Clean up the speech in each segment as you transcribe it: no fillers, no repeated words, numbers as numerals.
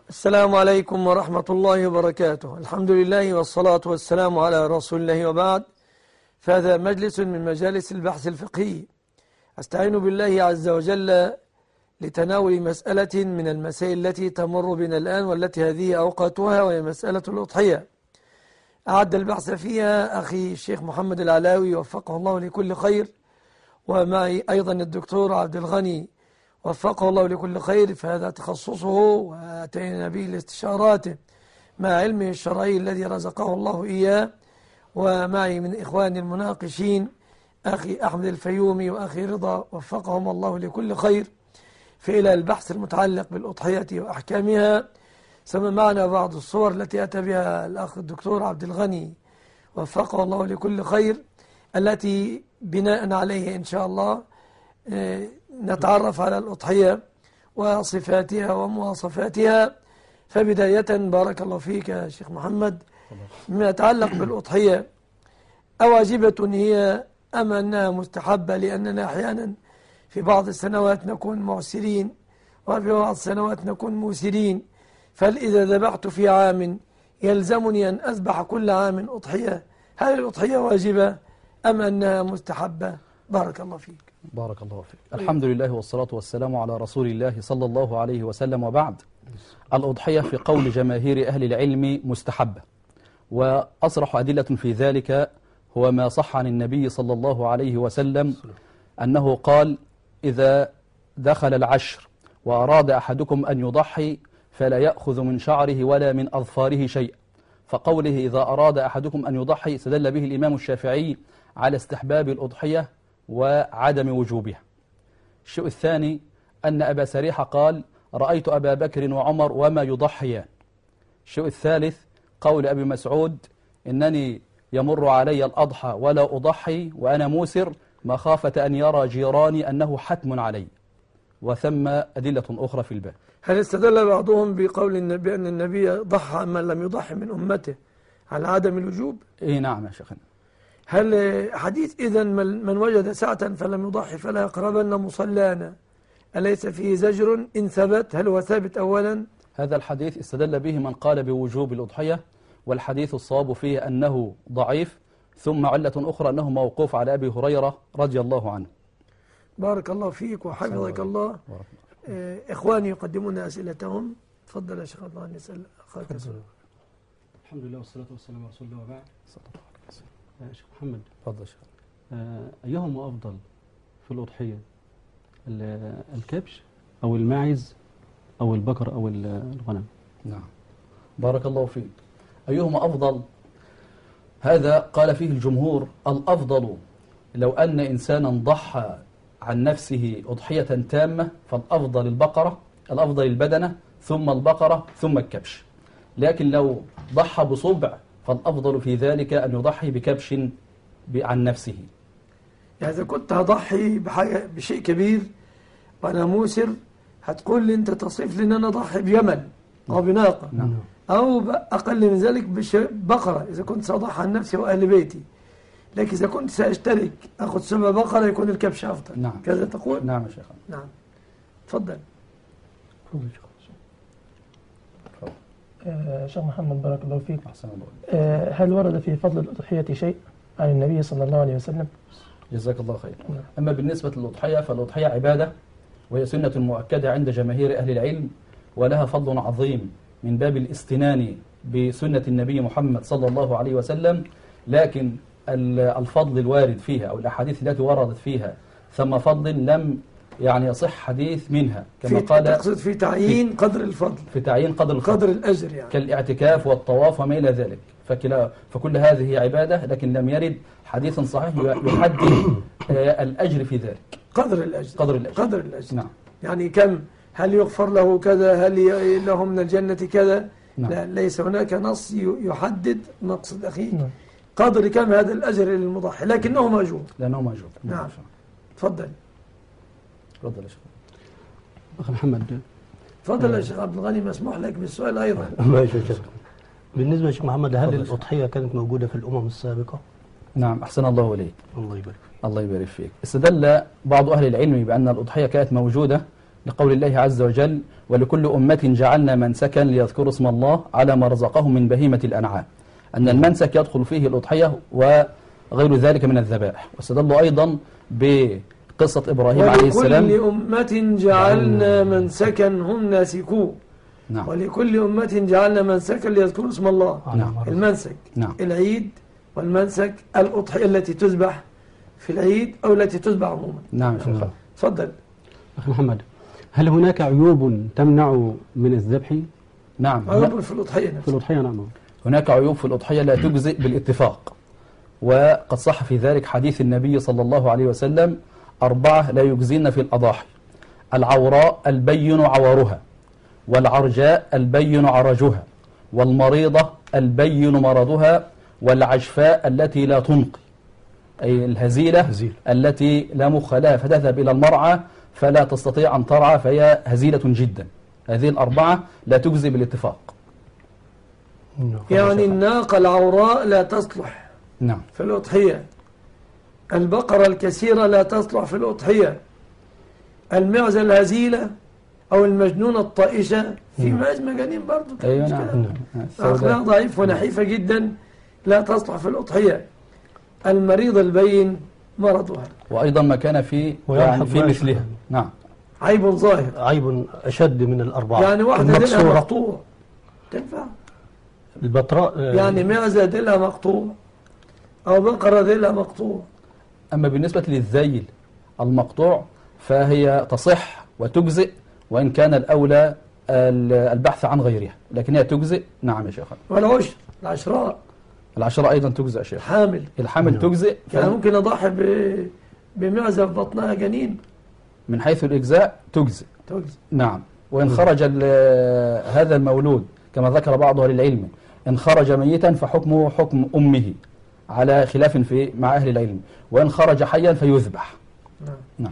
السلام عليكم ورحمة الله وبركاته. الحمد لله والصلاة والسلام على رسول الله وبعد. فهذا مجلس من مجالس البحث الفقهي، أستعين بالله عز وجل لتناول مسألة من المسائل التي تمر بنا الآن والتي هذه أوقاتها، وهي مسألة الأضحية. أعد البحث فيها أخي الشيخ محمد العلاوي وفقه الله لكل خير، ومعي أيضا الدكتور عبد الغني وفقه الله لكل خير، فهذا تخصصه وأتينا به لاستشاراته مع علمه الشرعي الذي رزقه الله إياه. ومعي من إخواني المناقشين أخي أحمد الفيومي وأخي رضا وفقهم الله لكل خير في إلى البحث المتعلق بالأضحية وأحكامها. ثم معنا بعض الصور التي أتى بها الأخ الدكتور عبد الغني وفقه الله لكل خير، التي بناء عليه إن شاء الله نتعرف على الأضحية وصفاتها ومواصفاتها. فبداية بارك الله فيك يا شيخ محمد، ما يتعلق بالأضحية، أواجبة هي أم أنها مستحبة؟ لأننا أحيانا في بعض السنوات نكون معسرين وفي بعض السنوات نكون موسرين، فإذا ذبحت في عام يلزمني أن أذبح كل عام أضحية، هل الأضحية واجبة أم أنها مستحبة؟ بارك الله فيك. بارك الله فيك. الحمد لله والصلاة والسلام على رسول الله صلى الله عليه وسلم، وبعد. الأضحية في قول جماهير أهل العلم مستحبة، وأصرح أدلة في ذلك هو ما صح عن النبي صلى الله عليه وسلم أنه قال: إذا دخل العشر وأراد أحدكم أن يضحي فلا يأخذ من شعره ولا من أظفاره شيئا. فقوله إذا أراد أحدكم أن يضحي استدل به الإمام الشافعي على استحباب الأضحية وعدم وجوبها. الشيء الثاني أن أبا سريح قال: رأيت أبا بكر وعمر وما يضحيان. الشيء الثالث قول أبي مسعود: إنني يمر علي الأضحى ولا أضحي وأنا موسر مخافة أن يرى جيراني أنه حتم علي. وثم أدلة أخرى في الباب. هل استدل بعضهم بقول النبي أن النبي ضحى من لم يضحي من أمته على عدم الوجوب؟ إيه نعم يا شيخنا. هل حديث إذن من وجد ساعة فلم يضحي فلا يقربن مصلانا أليس فيه زجر إن ثبت؟ هل هو ثابت أولا؟ هذا الحديث استدل به من قال بوجوب الأضحية، والحديث الصواب فيه أنه ضعيف، ثم علة أخرى أنه موقوف على أبي هريرة رضي الله عنه. بارك الله فيك وحفظك الله. إخواني يقدمون أسئلتهم. تفضل يا شيخ الله نسأل أخاك. الحمد لله والصلاة والسلام على رسول الله وبعد. شيخ محمد، تفضل شيخ. أيهما أفضل في الأضحية، الكبش أو الماعز أو البقر أو الغنم؟ نعم، بارك الله فيك. أيهما أفضل؟ هذا قال فيه الجمهور: الأفضل لو أن إنسانا ضحى عن نفسه أضحية تامة فالأفضل البقرة، الأفضل البدنة ثم البقرة ثم الكبش. لكن لو ضحى بصبع فالأفضل في ذلك أن يضحي بكبش عن نفسه. يعني إذا كنت هضحي بشيء كبير وأنا موسر، هتقول لي أنت تصف لي أن أنا أضحي بيمن أو بناقة، أو أقل من ذلك بقرة إذا كنت سأضحي عن نفسي وأهل بيتي. لكن إذا كنت سأشترك أخذ 7 بقرة يكون الكبش أفضل. نعم. كذا تقول؟ نعم يا شيخ. نعم، تفضل. شيخ محمد بارك الله فيك. أحسن الله. هل ورد في فضل الأضحية شيء عن النبي صلى الله عليه وسلم؟ جزاك الله خير. أما بالنسبة للأضحية فالأضحية عبادة، وهي سنة مؤكدة عند جماهير أهل العلم، ولها فضل عظيم من باب الاستنان بسنة النبي محمد صلى الله عليه وسلم. لكن الفضل الوارد فيها أو الأحاديث التي وردت فيها ثم فضل لم يصح حديث منها، كما قال تقصد في تعيين قدر الفضل، في تعيين قدر الأجر، يعني كالاعتكاف والطواف وما إلى ذلك. فكل هذه عبادة، لكن لم يرد حديث صحيح يحدد الأجر في ذلك. قدر الأجر. نعم. يعني كم، هل يغفر له كذا، هل له من الجنة كذا؟ نعم. لا، ليس هناك نص يحدد. مقصد أخي قدر كم هذا الأجر للمضحي، لكنه موجود. لأنه موجود. نعم. تفضل. تفضل يا شيخ. أخي محمد. تفضل يا شيخ عبد الغني، مسموح لك بالسؤال أيضا. ماشي يا شيخ. بالنسبة يا شيخ محمد، هل الأضحية كانت موجودة في الأمم السابقة؟ نعم، أحسن الله إليك. الله يبارك فيك. الله يبارك فيك. استدل بعض أهل العلم بأن الأضحية كانت موجودة لقول الله عز وجل: ولكل أمة جعلنا منسكا ليذكروا اسم الله على ما رزقهم من بهيمة الأنعام، أن المنسك يدخل فيه الأضحية وغير ذلك من الذبائح. واستدلوا أيضا بقصة إبراهيم عليه السلام: ولكل أمة جعلنا منسكا هم ناسكوه. نعم. ولكل أمة جعلنا منسكا ليذكروا اسم الله. نعم. المنسك نعم. العيد، والمنسك الأضحية التي تذبح في العيد أو التي تذبح عموما. نعم يا شيخ. تفضل. أخي محمد، هل هناك عيوب تمنع من الذبح نعم. عيوب في الأضحية في نفسها. الأضحية؟ نعم. هناك عيوب في الأضحية لا تجزئ بالاتفاق، وقد صح في ذلك حديث النبي صلى الله عليه وسلم: 4 لا يجزين في الأضاحي: العوراء البين عورها، والعرجاء البين عرجها، والمريضة البين مرضها، والعجفاء التي لا تنقي، أي الهزيلة التي لا مخ لها فتذهب إلى المرعى فلا تستطيع أن ترعى فهي هزيلة جدا. هذه ال4 لا تجزي بالاتفاق. يعني الناقة العوراء لا تصلح نعم. في الأضحية، البقرة الكثيرة لا تصلح في الأضحية، المعزة الهزيلة أو المجنونة الطائشة، في مجانين برضو أيوة نعم. أخلاق ضعيف ونحيفة جدا لا تصلح في الأضحية، المريض البين مرضها، وأيضا ما كان في يعني في مثلها. نعم. عيب ظاهر، عيب أشد من الأربعة. يعني واحدة ديلها مقطوع تنفع؟ البطراء يعني معزة ديلها مقطوع أو بقرة ديلها مقطوع. أما بالنسبة للذيل المقطوع فهي تصح وتجزئ، وإن كان الأولى البحث عن غيرها، لكن هي تجزئ. نعم يا شيخ. والعشر العشراء، العشراء أيضا تجزئ يا شيخ. حامل، الحامل تجزئ. يعني ممكن أضحي بمعزة في بطنها جنين من حيث الإجزاء تجزئ. نعم. وإن خرج هذا المولود كما ذكر بعض أهل العلم، إن خرج ميتا فحكمه حكم أمه على خلاف مع أهل العلم، وإن خرج حيا فيذبح. نعم.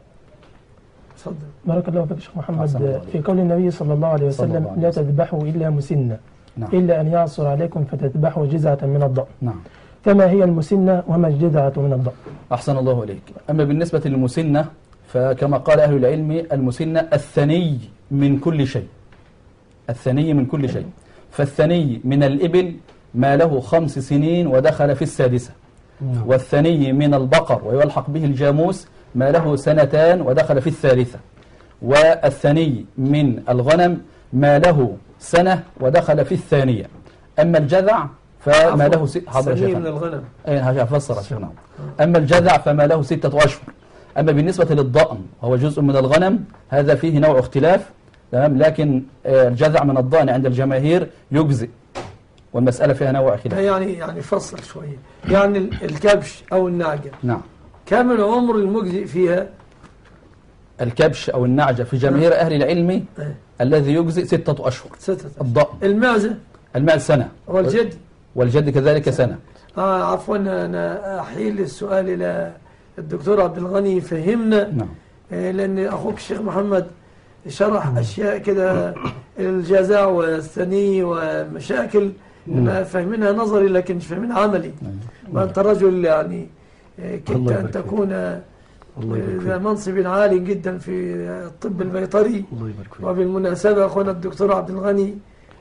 تفضل. بارك الله فيك شيخ محمد. في قول النبي صلى الله عليه وسلم: لا تذبحوا إلا مسنة. نعم. إلا أن يعصر عليكم فتذبحوا جزعة من الضأن. نعم. فما هي المسنة وما الجزعة من الضأن؟ أحسن الله إليك. أما بالنسبة للمسنة فكما قال أهل العلم: المسنة الثني من كل شيء. الثني من كل شيء. فالثني من الإبل ما له 5 سنين ودخل في السادسة، والثني من البقر ويلحق به الجاموس ما له 2 ودخل في الثالثة، والثني من الغنم ما له 1 ودخل في الثانية. أما الجذع فما له الثني من الغنم. هفسر. نعم. أما الجذع فما له 6 أشهر. أما بالنسبة للضأن وهو جزء من الغنم هذا فيه نوع اختلاف، تمام، لكن الجذع من الضأن عند الجماهير يجزئ، والمسألة فيها نوع خلاف. يعني فصل شوية. يعني الكبش أو النعجة، نعم، كم العمر المجزئ فيها؟ الكبش أو النعجة في جماهير أهل العلم الذي يجزئ 6 أشهر. 6 أشهر. الضأن. المعزة 1 والجد. والجد كذلك 1. عفوا أنا أحيل السؤال إلى الدكتور عبد الغني يفهمنا. نعم. لأن أخوك الشيخ محمد شرح أشياء كده، الجزاء والثني ومشاكل فهمناها نظري لكن مش فهمناها عملي. وأنت رجل يعني كنت أن تكون ذا منصب عالي جدا في الطب البيطري. وبالمناسبة أخونا الدكتور عبد الغني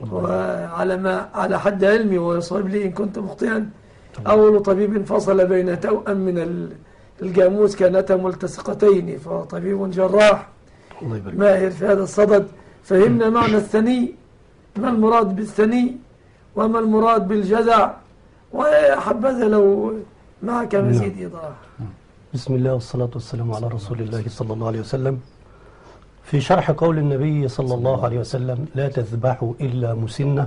على حد علمي ويصيب لي إن كنت مخطئا أول طبيب فصل بين توأم من الجاموس كانتا ملتصقتين، فهو طبيب جراح ماهر في هذا الصدد. فهمنا معنى الثني، ما المراد بالثني وما المراد بالجذع، وحبذا لو معك مزيد إيضاح. بسم الله والصلاة والسلام على رسول الله صلى الله عليه وسلم. في شرح قول النبي صلى الله عليه وسلم: لا تذبحوا إلا مسنة،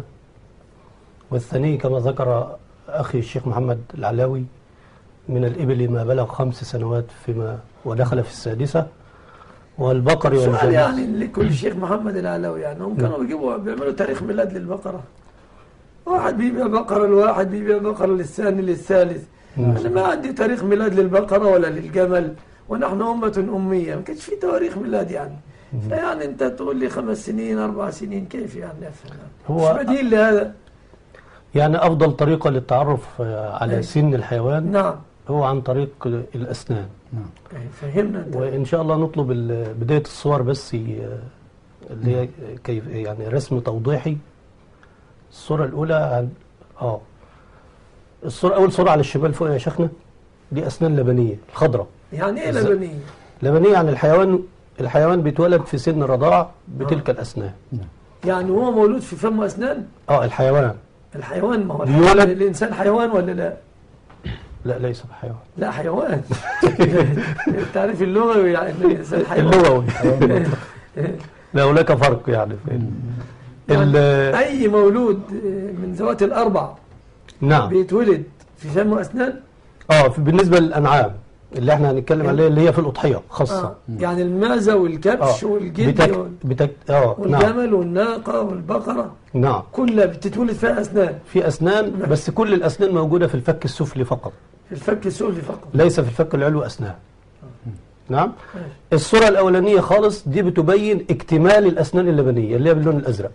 والثني كما ذكر أخي الشيخ محمد العلاوي من الإبل ما بلغ 5 سنوات فيما ودخل في السادسة، والبقر والجاموس. يعني لكل الشيخ محمد العلاوي، يعني هم كانوا بيعملوا تاريخ ميلاد للبقرة، واحد بيبيع بقرة الواحد، بيبيع بقرة للثاني للثالث. أنا ما عندي تاريخ ميلاد للبقرة ولا للجمل، ونحن أمة أمية ما كانش في تواريخ ميلاد يعني. فيعني أنت تقول لي 5 سنين 4 سنين كيف يعني أفهم؟ هو مش بديل لهذا. يعني أفضل طريقة للتعرف على سن الحيوان نعم هو عن طريق الأسنان. فهمنا أنت. وإن شاء الله نطلب بداية الصور بس اللي هي كيف يعني رسم توضيحي. الصورة الأولى عن أول صورة على الشمال فوق يا شيخنا، دي أسنان لبنية الخضراء. يعني إيه لبنية؟ لبنية يعني الحيوان بيتولد في سن الرضاعة بتلك الأسنان. يعني هو مولود في فمه أسنان؟ الحيوان ما هو بيولد. الإنسان حيوان ولا لا؟ لا ليس بحيوان. لا حيوان. التعريف اللغوي يعني الإنسان حيوان. اللغوي. لا هناك فرق يعني. أي مولود من ذوات الأربع نعم بيتولد في فمه أسنان؟ بالنسبة للأنعام اللي احنا هنتكلم عليها اللي هي في الأضحية خاصة. يعني المعزة والكبش والجدي والجمل والناقة والبقرة. نعم كلها بتتولد فيها أسنان. في أسنان بس كل الأسنان موجودة في الفك السفلي فقط. في الفك السفلي فقط. ليس في الفك العلوي أسنان. نعم. الصورة الأولانية خالص دي بتبين اكتمال الأسنان اللبنية اللي هي باللون الأزرق.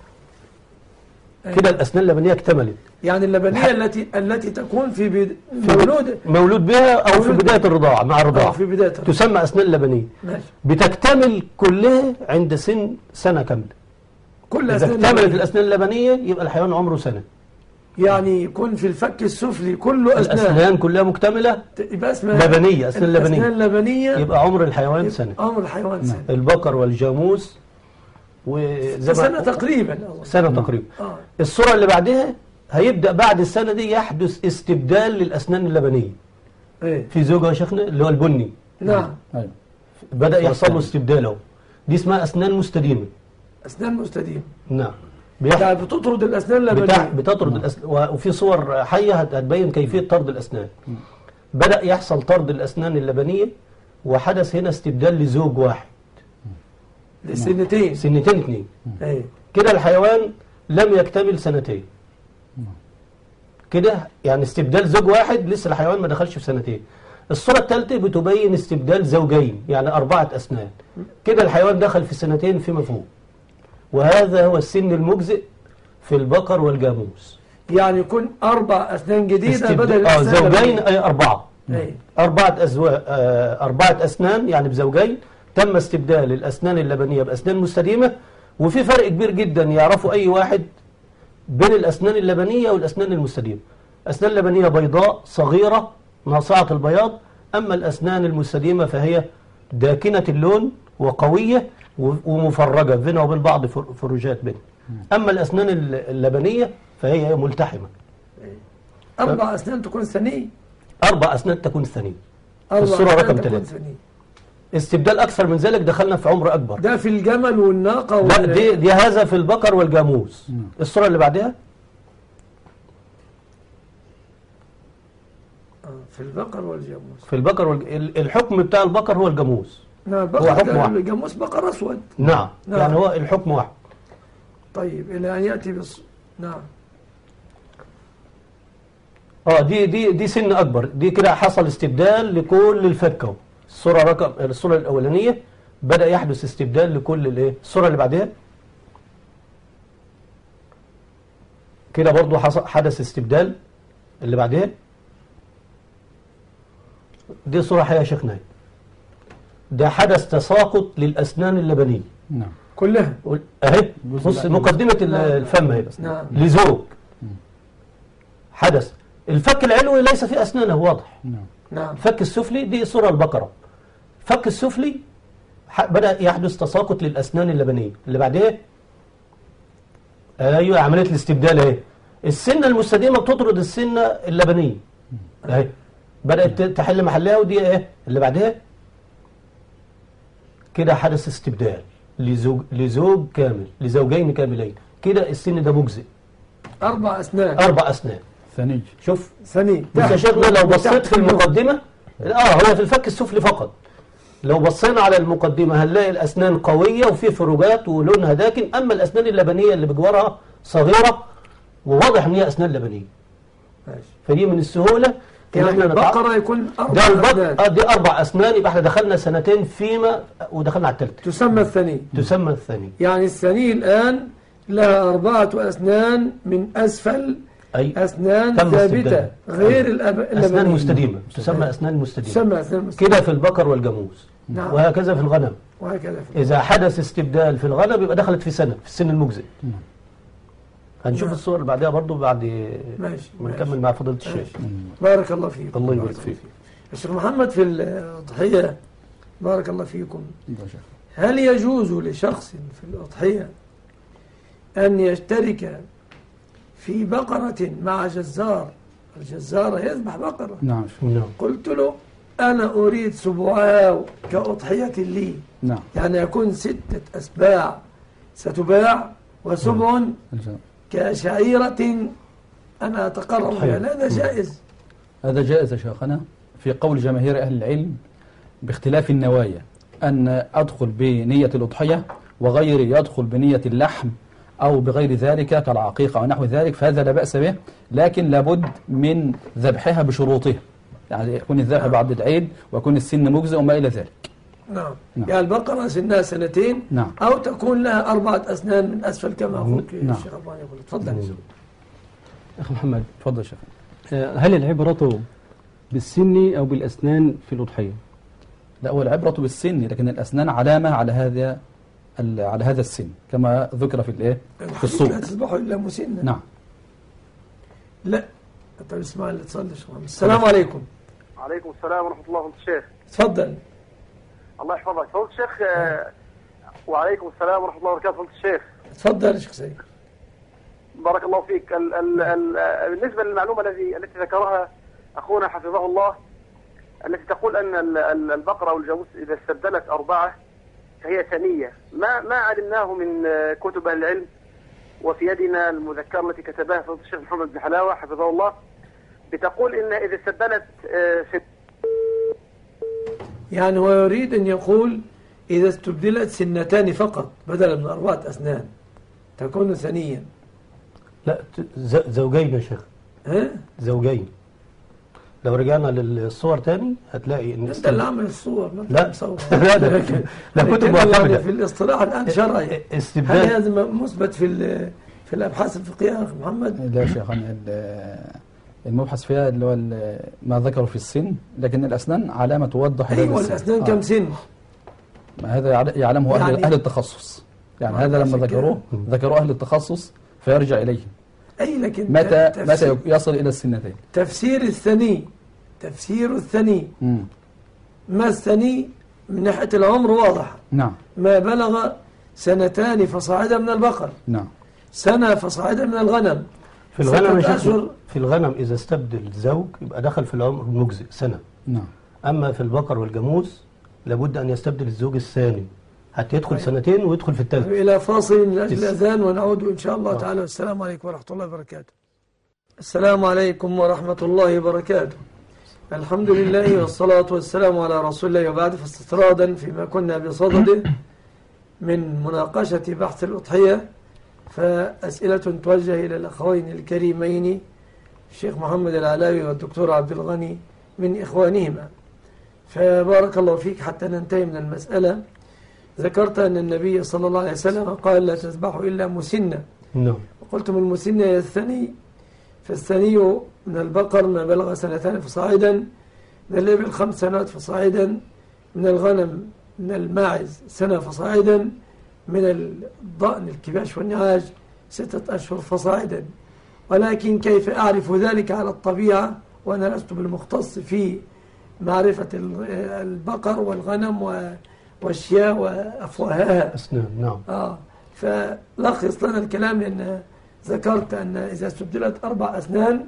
كده الأسنان اللبنية اكتملت. يعني اللبنية التي تكون في مولود بها أو في بداية الرضاعة مع الرضاعة في بداية تسمى أسنان لبنية. ماشي. بتكتمل كلها عند سنة كاملة. إذا اكتملت الأسنان اللبنية يبقى الحيوان عمره سنة. يعني يكون في الفك السفلي كله أسنان. الأسنان كلها مكتملة يبقى اسمها لبنية. أسنان لبنية يبقى عمر الحيوان سنة. عمر الحيوان سنة. البقر والجاموس سنة تقريبا. الصورة اللي بعدها هيبدأ بعد السنة دي يحدث استبدال للأسنان اللبنية. في زوجها يا شيخنا اللي هو البني. نعم. بدأ يحصل له استبداله. دي اسمها أسنان مستديمة. أسنان مستديمة. نعم. بتطرد الأسنان اللبنية. بتطرد الأسنان وفي صور حية هتبين كيفية طرد الأسنان. بدأ يحصل طرد الأسنان اللبنية وحدث هنا استبدال لزوج واحد. سنتين اثنين. كده الحيوان لم يكتمل سنتين. كده يعني استبدال زوج واحد لسه الحيوان ما دخلش في سنتين. الصورة الثالثة بتبين استبدال زوجين يعني 4 أسنان. كده الحيوان دخل في سنتين فيما فوق. وهذا هو السن المجزئ في البقر والجاموس. يعني يكون 4 أسنان جديدة بدل الأسنان زوجين أي 4. 4 أسنان يعني بزوجين. تم استبدال الأسنان اللبنية بأسنان مستديمة. وفي فرق كبير جدا يعرفه أي واحد بين الأسنان اللبنية والأسنان المستديمة. الأسنان اللبنية بيضاء صغيرة ناصعة البياض، أما الأسنان المستديمة فهي داكنة اللون وقوية ومفرجة بينها وبين بعض فروجات بينها. أما الأسنان اللبنية فهي ملتحمة. 4 أسنان تكون ثنية. 4 أسنان تكون ثنية. الصورة رقم 3. استبدال أكثر من ذلك دخلنا في عمر أكبر. ده في الجمل والناقة لا دي هذا في البقر والجاموس. الصورة اللي بعدها في البقر والجاموس. في البقر الحكم بتاع البقر هو الجاموس. نعم. هو حكم واحد. الجاموس بقر أسود. نعم. يعني هو الحكم واحد. طيب إلى أن يأتي نعم. دي سن أكبر. دي كده حصل استبدال لكل الفكة. الصورة الأولانية بدأ يحدث استبدال لكل الصورة اللي بعدها كده برضو حدث استبدال. اللي بعدها دي صورة حية شيخنا. ده حدث تساقط للأسنان اللبنية. نعم. كلها اهي. بص مقدمة الفم اهي. نعم. لزوج حدث. الفك العلوي ليس فيه أسنانه واضح. نعم. الفك السفلي دي صورة البقرة. الفك السفلي بدأ يحدث تساقط للأسنان اللبنية. اللي بعدها ايوه عملية الاستبدال اهي. السنة المستديمة بتطرد السنة اللبنية اهي. بدأت تحل محلها. ودي ايه اللي بعدها كده حدث استبدال لزوج كامل لزوجين كاملين. كده السن ده مجزئ. 4 أسنان. 4 أسنان. ثني. شوف ثني. بص يا شيخنا لو بصيت في المقدمة هو في الفك السفلي فقط. لو بصينا على المقدمة هنلاقي الأسنان قوية وفي فروجات ولونها داكن. أما الأسنان اللبنية اللي بجوارها صغيرة وواضح إن هي أسنان لبنية. ماشي. فدي من السهولة يعني البقرة يكون 4 أسنان. دي 4 أسنان. يبقى احنا دخلنا سنتين فيما ودخلنا على الثالثة. تسمى الثني. تسمى الثني. يعني الثني الآن لها 4 أسنان من أسفل أي أسنان تم ثابتة استبدالها. غير أسنان اللبنية. مستديمة تسمى أسنان مستديمة تسمى أسنان مستديمة. كده في البقر والجاموس نعم. وهكذا في الغنم. وهكذا في إذا حدث استبدال في الغنم يبقى دخلت في سنة في السن المجزئ. هنشوف نعم. الصور اللي بعدها برضو بعد ماشي. ما نكمل مع فضيلة الشيخ. بارك الله فيكم. الله يبارك فيك. الشيخ محمد في الأضحية بارك الله فيكم، هل يجوز لشخص في الأضحية أن يشترك في بقرة مع جزار؟ الجزار يذبح بقرة. نعم. نعم. قلت له أنا أريد سبعاء كأضحية لي، نعم. يعني يكون 6 أسباع ستباع وسبع كشعيرة أنا أتقرب بها، هذا جائز؟ هذا جائز يا شيخنا في قول جماهير أهل العلم باختلاف النوايا، أن أدخل بنية الأضحية وغيري يدخل بنية اللحم أو بغير ذلك كالعقيقة أو نحو ذلك، فهذا لا بأس به، لكن لابد من ذبحها بشروطها، يعني يكون الذبح بعد العيد ويكون السن مجزئ وما إلى ذلك. نعم. نعم. يعني البقرة سنها 2 نعم. أو تكون لها 4 أسنان من أسفل كما أخوك نعم. الشيخ أبوان يقول. تفضل. أخي محمد، تفضل يا شيخ. هل العبرة بالسن أو بالأسنان في الأضحية؟ لا، هو العبرة بالسن، لكن الأسنان علامة على هذا السن كما ذكر في الإيه؟ في الصور. لا تذبحوا إلا مسنة. نعم. لا أنت اسمع اللي تصلي. السلام عليكم. عليكم السلام ورحمة الله وبركاته الشيخ. تفضل. الله يحفظك فضيلة الشيخ. وعليكم السلام ورحمة الله وبركاته فضيلة الشيخ. تفضل يا شيخ سيد. بارك الله فيك. بالنسبة للمعلومة التي ذكرها أخونا حفظه الله، التي تقول أن البقرة والجاموس إذا استبدلت 4 فهي ثنية، ما علمناه من كتب أهل العلم، وفي يدنا المذكرة التي كتبها فضيلة الشيخ محمد بن حلاوة حفظه الله، بتقول إن إذا استبدلت يعني هو يريد أن يقول إذا استبدلت 2 فقط بدلا من 4 أسنان تكون ثنيا. لا، زوجين يا شيخ. ها؟ زوجين. لو رجعنا للصور تاني هتلاقي ان أنت اللي عامل الصور. لا مصور. لا كتب معتمدة في الاصطلاح الآن شرعي. استبدال. هل هذا مثبت في الأبحاث الفقهية يا أخي محمد؟ لا يا شيخنا، المبحث فيها اللي هو ما ذكروا في السن، لكن الأسنان علامة توضح هذا أيوة السن. الأسنان كم سن؟ هذا يعلمه يعني أهل التخصص، يعني هذا لما ذكروه أهل التخصص فيرجع إليهم. أي لكن متى يصل إلى السنتين. تفسير الثني ما الثني من ناحية العمر واضح. نعم. ما بلغ 2 فصاعدا من البقر. نعم. 1 فصاعدا من الغنم. في الغنم إذا استبدل زوج يبقى دخل في العمر المجزئ 1. نعم. أما في البقر والجاموس لابد أن يستبدل الزوج الثاني حتى يدخل 2 ويدخل في الثالث. إلى فاصل من أجل الأذان ونعود إن شاء الله تعالى. والسلام عليكم ورحمة الله وبركاته. السلام عليكم ورحمة الله وبركاته. الحمد لله والصلاة والسلام على رسول الله، وبعد، فاستطرادا فيما كنا بصدده من مناقشة بحث الأضحية، فأسئلة توجه إلى الأخوين الكريمين الشيخ محمد العلاوي والدكتور عبد الغني من إخوانهما. فبارك الله فيك. حتى ننتهي من المسألة، ذكرت أن النبي صلى الله عليه وسلم قال لا تذبحوا إلا مسنة. وقلت من المسنة هي الثني، فالثني من البقر ما بلغ 2 فصاعدا، من الإبل 5 سنوات فصاعدا، من الغنم من الماعز 1 فصاعدا، من الضأن الكباش والنعاج 6 أشهر فصاعدا. ولكن كيف أعرف ذلك على الطبيعة وأنا لست بالمختص في معرفة البقر والغنم والشياء وأفواهها. نعم. فلخص لنا الكلام، لأن ذكرت أن إذا استبدلت 4 أسنان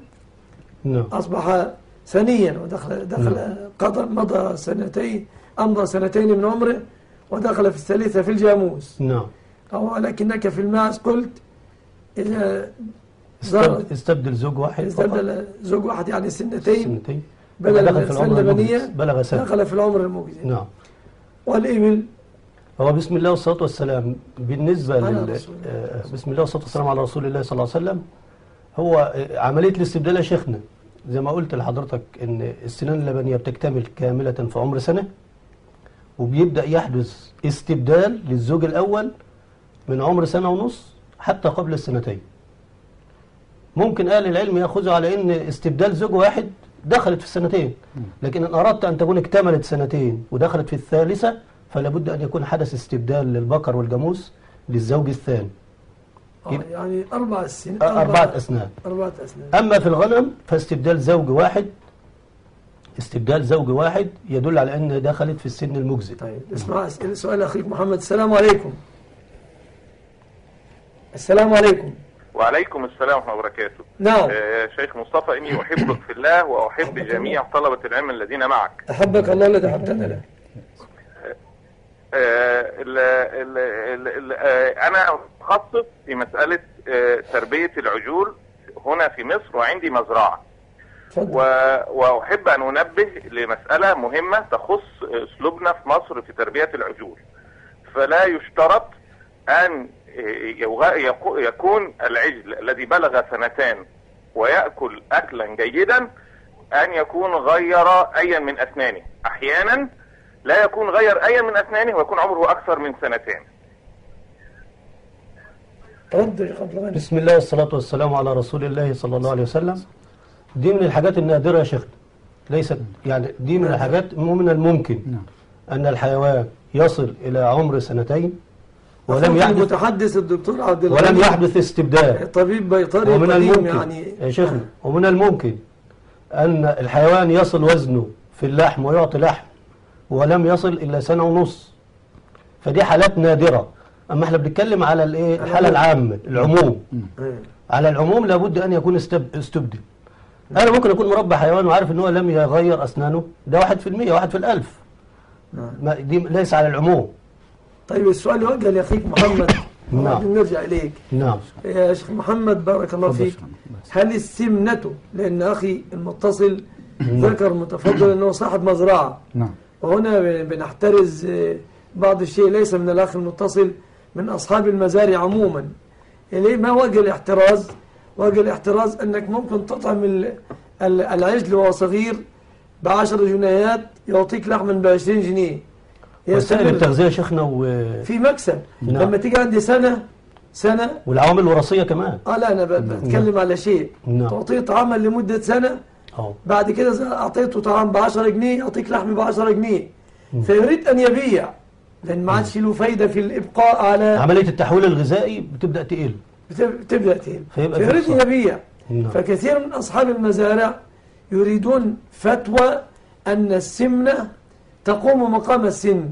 أصبح ثنيا، ودخل مضى 2 من عمره ودخل في الثالثة في الجاموس. ولكنك في الماعز قلت إذا استبدل زوج واحد يعني 2 بدل من السنة اللبنية دخل في العمر المجزي. والإبل هو بسم الله والصلاة والسلام. بالنسبة بسم الله والصلاة والسلام على رسول الله صلى الله عليه وسلم، هو عملية الاستبدال يا شيخنا زي ما قلت لحضرتك ان السنان اللبنية بتكتمل كاملة في عمر 1، وبيبدأ يحدث استبدال للزوج الأول من عمر 1.5 حتى قبل 2. ممكن أهل العلم يأخذوا على أن استبدال زوج واحد دخلت في السنتين، لكن إن أردت أن تكون اكتملت سنتين ودخلت في الثالثة فلا بد أن يكون حدث استبدال للبقر والجاموس للزوج الثاني. يعني 4 سنين 4 أسنان. 4 أسنان. أما في الغنم فاستبدال زوج واحد، استبدال زوج واحد يدل على أن دخلت في السن المجزئ. طيب اسمع سؤال أخيك محمد. السلام عليكم. السلام عليكم. وعليكم السلام ورحمة الله وبركاته. نعم. شيخ مصطفى، إني أحبك في الله وأحب جميع طلبة العلم الذين معك. أحبك الله الذي أحببتنا له. أنا متخصص في مسألة تربية العجول هنا في مصر، وعندي مزرعة. وأحب أن أنبه لمسألة مهمة تخص أسلوبنا في مصر في تربية العجول. فلا يشترط أن يكون العجل الذي بلغ 2 ويأكل أكلا جيدا أن يكون غير أيا من أسنانه. أحيانا لا يكون غير أيا من أسنانه ويكون عمره أكثر من 2. بسم الله والصلاة والسلام على رسول الله صلى الله عليه وسلم. دي من الحاجات النادرة يا شيخ، ليست يعني دي من الحاجات من الممكن أن الحيوان يصل إلى عمر 2 ولم يحدث المتحدث الدكتور عبد الغني ولم يحدث استبدال، طبيب بيطري ومن قديم الممكن يعني يا شيخنا، ومن الممكن أن الحيوان يصل وزنه في اللحم ويعطي لحم ولم يصل إلا 1.5 سنة. فدي حالات نادرة. أما احنا بنتكلم على الايه الحالة العامة، العموم. على العموم لابد أن يكون استبدل. أنا ممكن أكون مربى حيوان وعارف أنه لم يغير أسنانه، ده 1%، 1 في 1000. دي ليس على العموم. طيب السؤال يوجه لأخيك محمد. نعم. نرجع إليك. نعم. يا شيخ محمد بارك الله فيك، هل السمنة، لأن أخي المتصل ذكر متفضل أنه صاحب مزرعة. نعم. وهنا بنحترز بعض الشيء ليس من الأخ المتصل، من أصحاب المزارع عموما. إليه ما وجه الاحتراز؟ وجه الاحتراز أنك ممكن تطعم العجل وهو صغير ب10 جنيهات يعطيك لحما ب20 جنيه. وسائل التغذية شيخنا في مكسب. نعم. لما تيجي عندي سنة والعوامل الوراثية كمان. لا أنا بتكلم على شيء. نعم. تعطيه طعاما لمدة سنة. بعد كده أعطيته طعام ب10 جنيه يعطيك لحم ب10 جنيه. فيريد أن يبيع، لأن ما عادش له فايدة في الإبقاء على عملية التحويل الغذائي بتبدأ تقل. فيريد أن يبيع. فكثير من أصحاب المزارع يريدون فتوى أن السمنة تقوم مقام السن.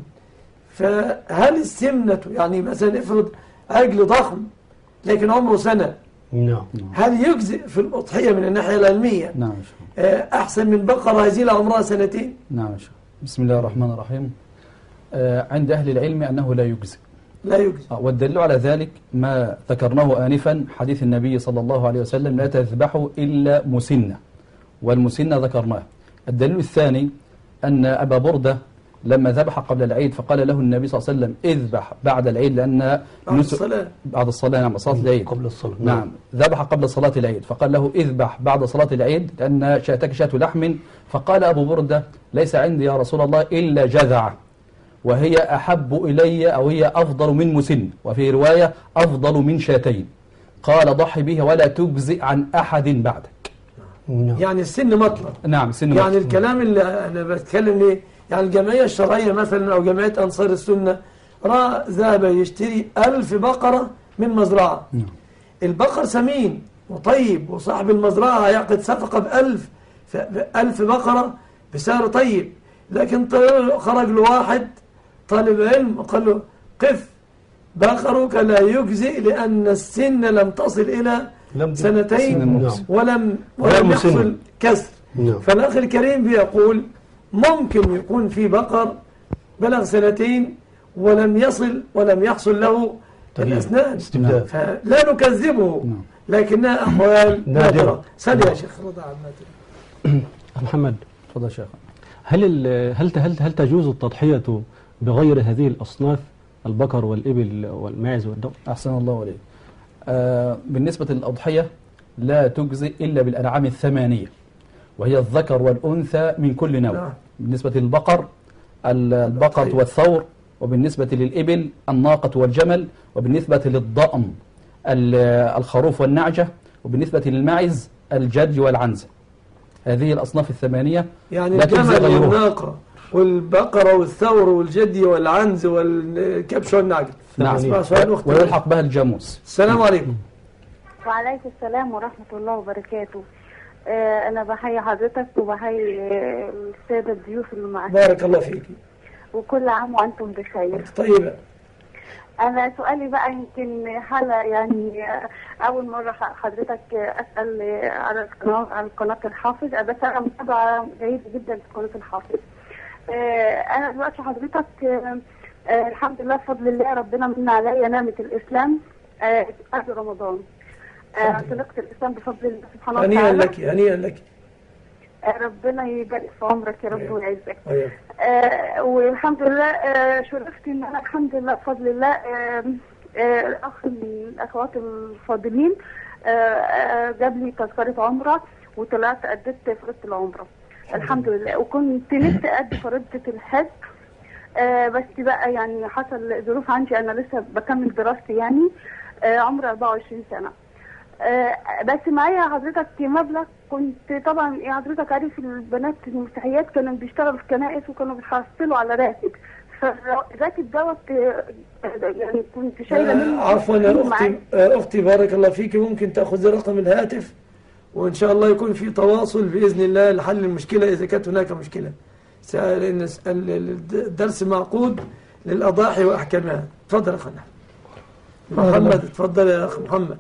فهل السمنة يعني مثلا افرض عجل ضخم لكن عمره 1 سنة، هل يجزئ في الأضحية من الناحية العلمية؟ نعم. أحسن من بقرة هزيلة عمرها 2؟ نعم. بسم الله الرحمن الرحيم. عند أهل العلم أنه لا يجزئ. لا يجزئ. والدليل على ذلك ما ذكرناه آنفا، حديث النبي صلى الله عليه وسلم: لا تذبحوا إلا مسنة، والمسنة ذكرناه. الدليل الثاني أن أبا بردة لما ذبح قبل العيد فقال له النبي صلى الله عليه وسلم: اذبح بعد العيد، لأن بعد الصلاة. نعم، صلاة العيد قبل الصلاة. نعم، ذبح قبل صلاة العيد، فقال له: اذبح بعد صلاة العيد لأن شاتك شاة لحم. فقال أبو بردة: ليس عندي يا رسول الله إلا جذعة، وهي أحب إلي أو هي أفضل من مسن، وفي رواية أفضل من 2. قال: ضحي بها ولا تجزئ عن أحد بعدك. يعني السن مطلب. نعم، السن يعني مطلب. الكلام اللي أنا بتكلم ليه، يعني الجمعية الشرعية مثلا أو جمعية أنصار السنة ذهب يشتري 1000 بقرة من مزرعة. البقر سمين وطيب، وصاحب المزرعة هيعقد صفقة ب1000 بقرة بسعر طيب، لكن خرج له واحد طالب علم وقال له: قف، بقرك لا يجزئ لأن السن لم تصل إلى 2 ولم يحصل كسر. فالأخ الكريم بيقول ممكن يكون في بقر بلغ 2 ولم يحصل له الأسنان، فلا نكذبه، لكنها أحوال نادرة. سأل يا شيخ رضا عماتي. محمد تفضل شيخ. هل تجوز التضحية بغير هذه الأصناف، البقر والإبل والماعز والضأن؟ أحسن الله عليك. بالنسبة للأضحية لا تجزئ إلا بالأنعام 8، وهي الذكر والأنثى من كل نوع. بالنسبة للبقر البقرة والثور، وبالنسبة للإبل الناقة والجمل، وبالنسبة للضأن الخروف والنعجة، وبالنسبة للماعز الجرج والعنزة. هذه الأصناف الثمانية يعني لا تجزي الجمل غيرها. والناقة والبقرة والثور والجدي والعنز والكبش والنعجل. نعم. اسمع سؤال أختي. ويلحق بها الجاموس. السلام عليكم. وعليكم السلام ورحمة الله وبركاته. أنا بحيي حضرتك وبحيي السادة الضيوف اللي معاك، بارك الله فيك. وكل عام وأنتم بخير. طيبة. أنا سؤالي بقى يمكن حالة يعني أول مرة حضرتك أسأل على قناة الحافظ، بس أنا متابعة جيد جدا في قناة الحافظ. أنا دلوقتي حضرتك الحمد لله بفضل الله ربنا من عليا نعمة الإسلام قبل رمضان. طلقت الإسلام بفضل الله سبحانه وتعالى. هنيئا لك هنيئا لك. ربنا يبارك في عمرك يا رب ويعزك. أيوة. والحمد لله شرفت ان انا الحمد لله بفضل الله الاخ من الاخوات الفاضلين جاب لي تذكره عمره وطلعت اديت فريضه العمره الحمد لله، وكنت نفسي ادي فريضه الحج بس بقى يعني حصل ظروف عندي، انا لسه بكمل دراستي يعني عمري 24 سنه. بس معايا حضرتك مبلغ، كنت طبعا حضرتك عارف البنات المسيحيات كانوا بيشتغلوا في كنائس وكانوا بيحصلوا على راتب، فالراتب دوت يعني كنت شايله منه. عفوا يا اختي بارك الله فيك، ممكن تاخذ رقم الهاتف وان شاء الله يكون في تواصل باذن الله لحل المشكله اذا كانت هناك مشكله. لان الدرس معقود للاضاحي واحكامها. تفضل يا اخ محمد. تفضل يا اخ محمد.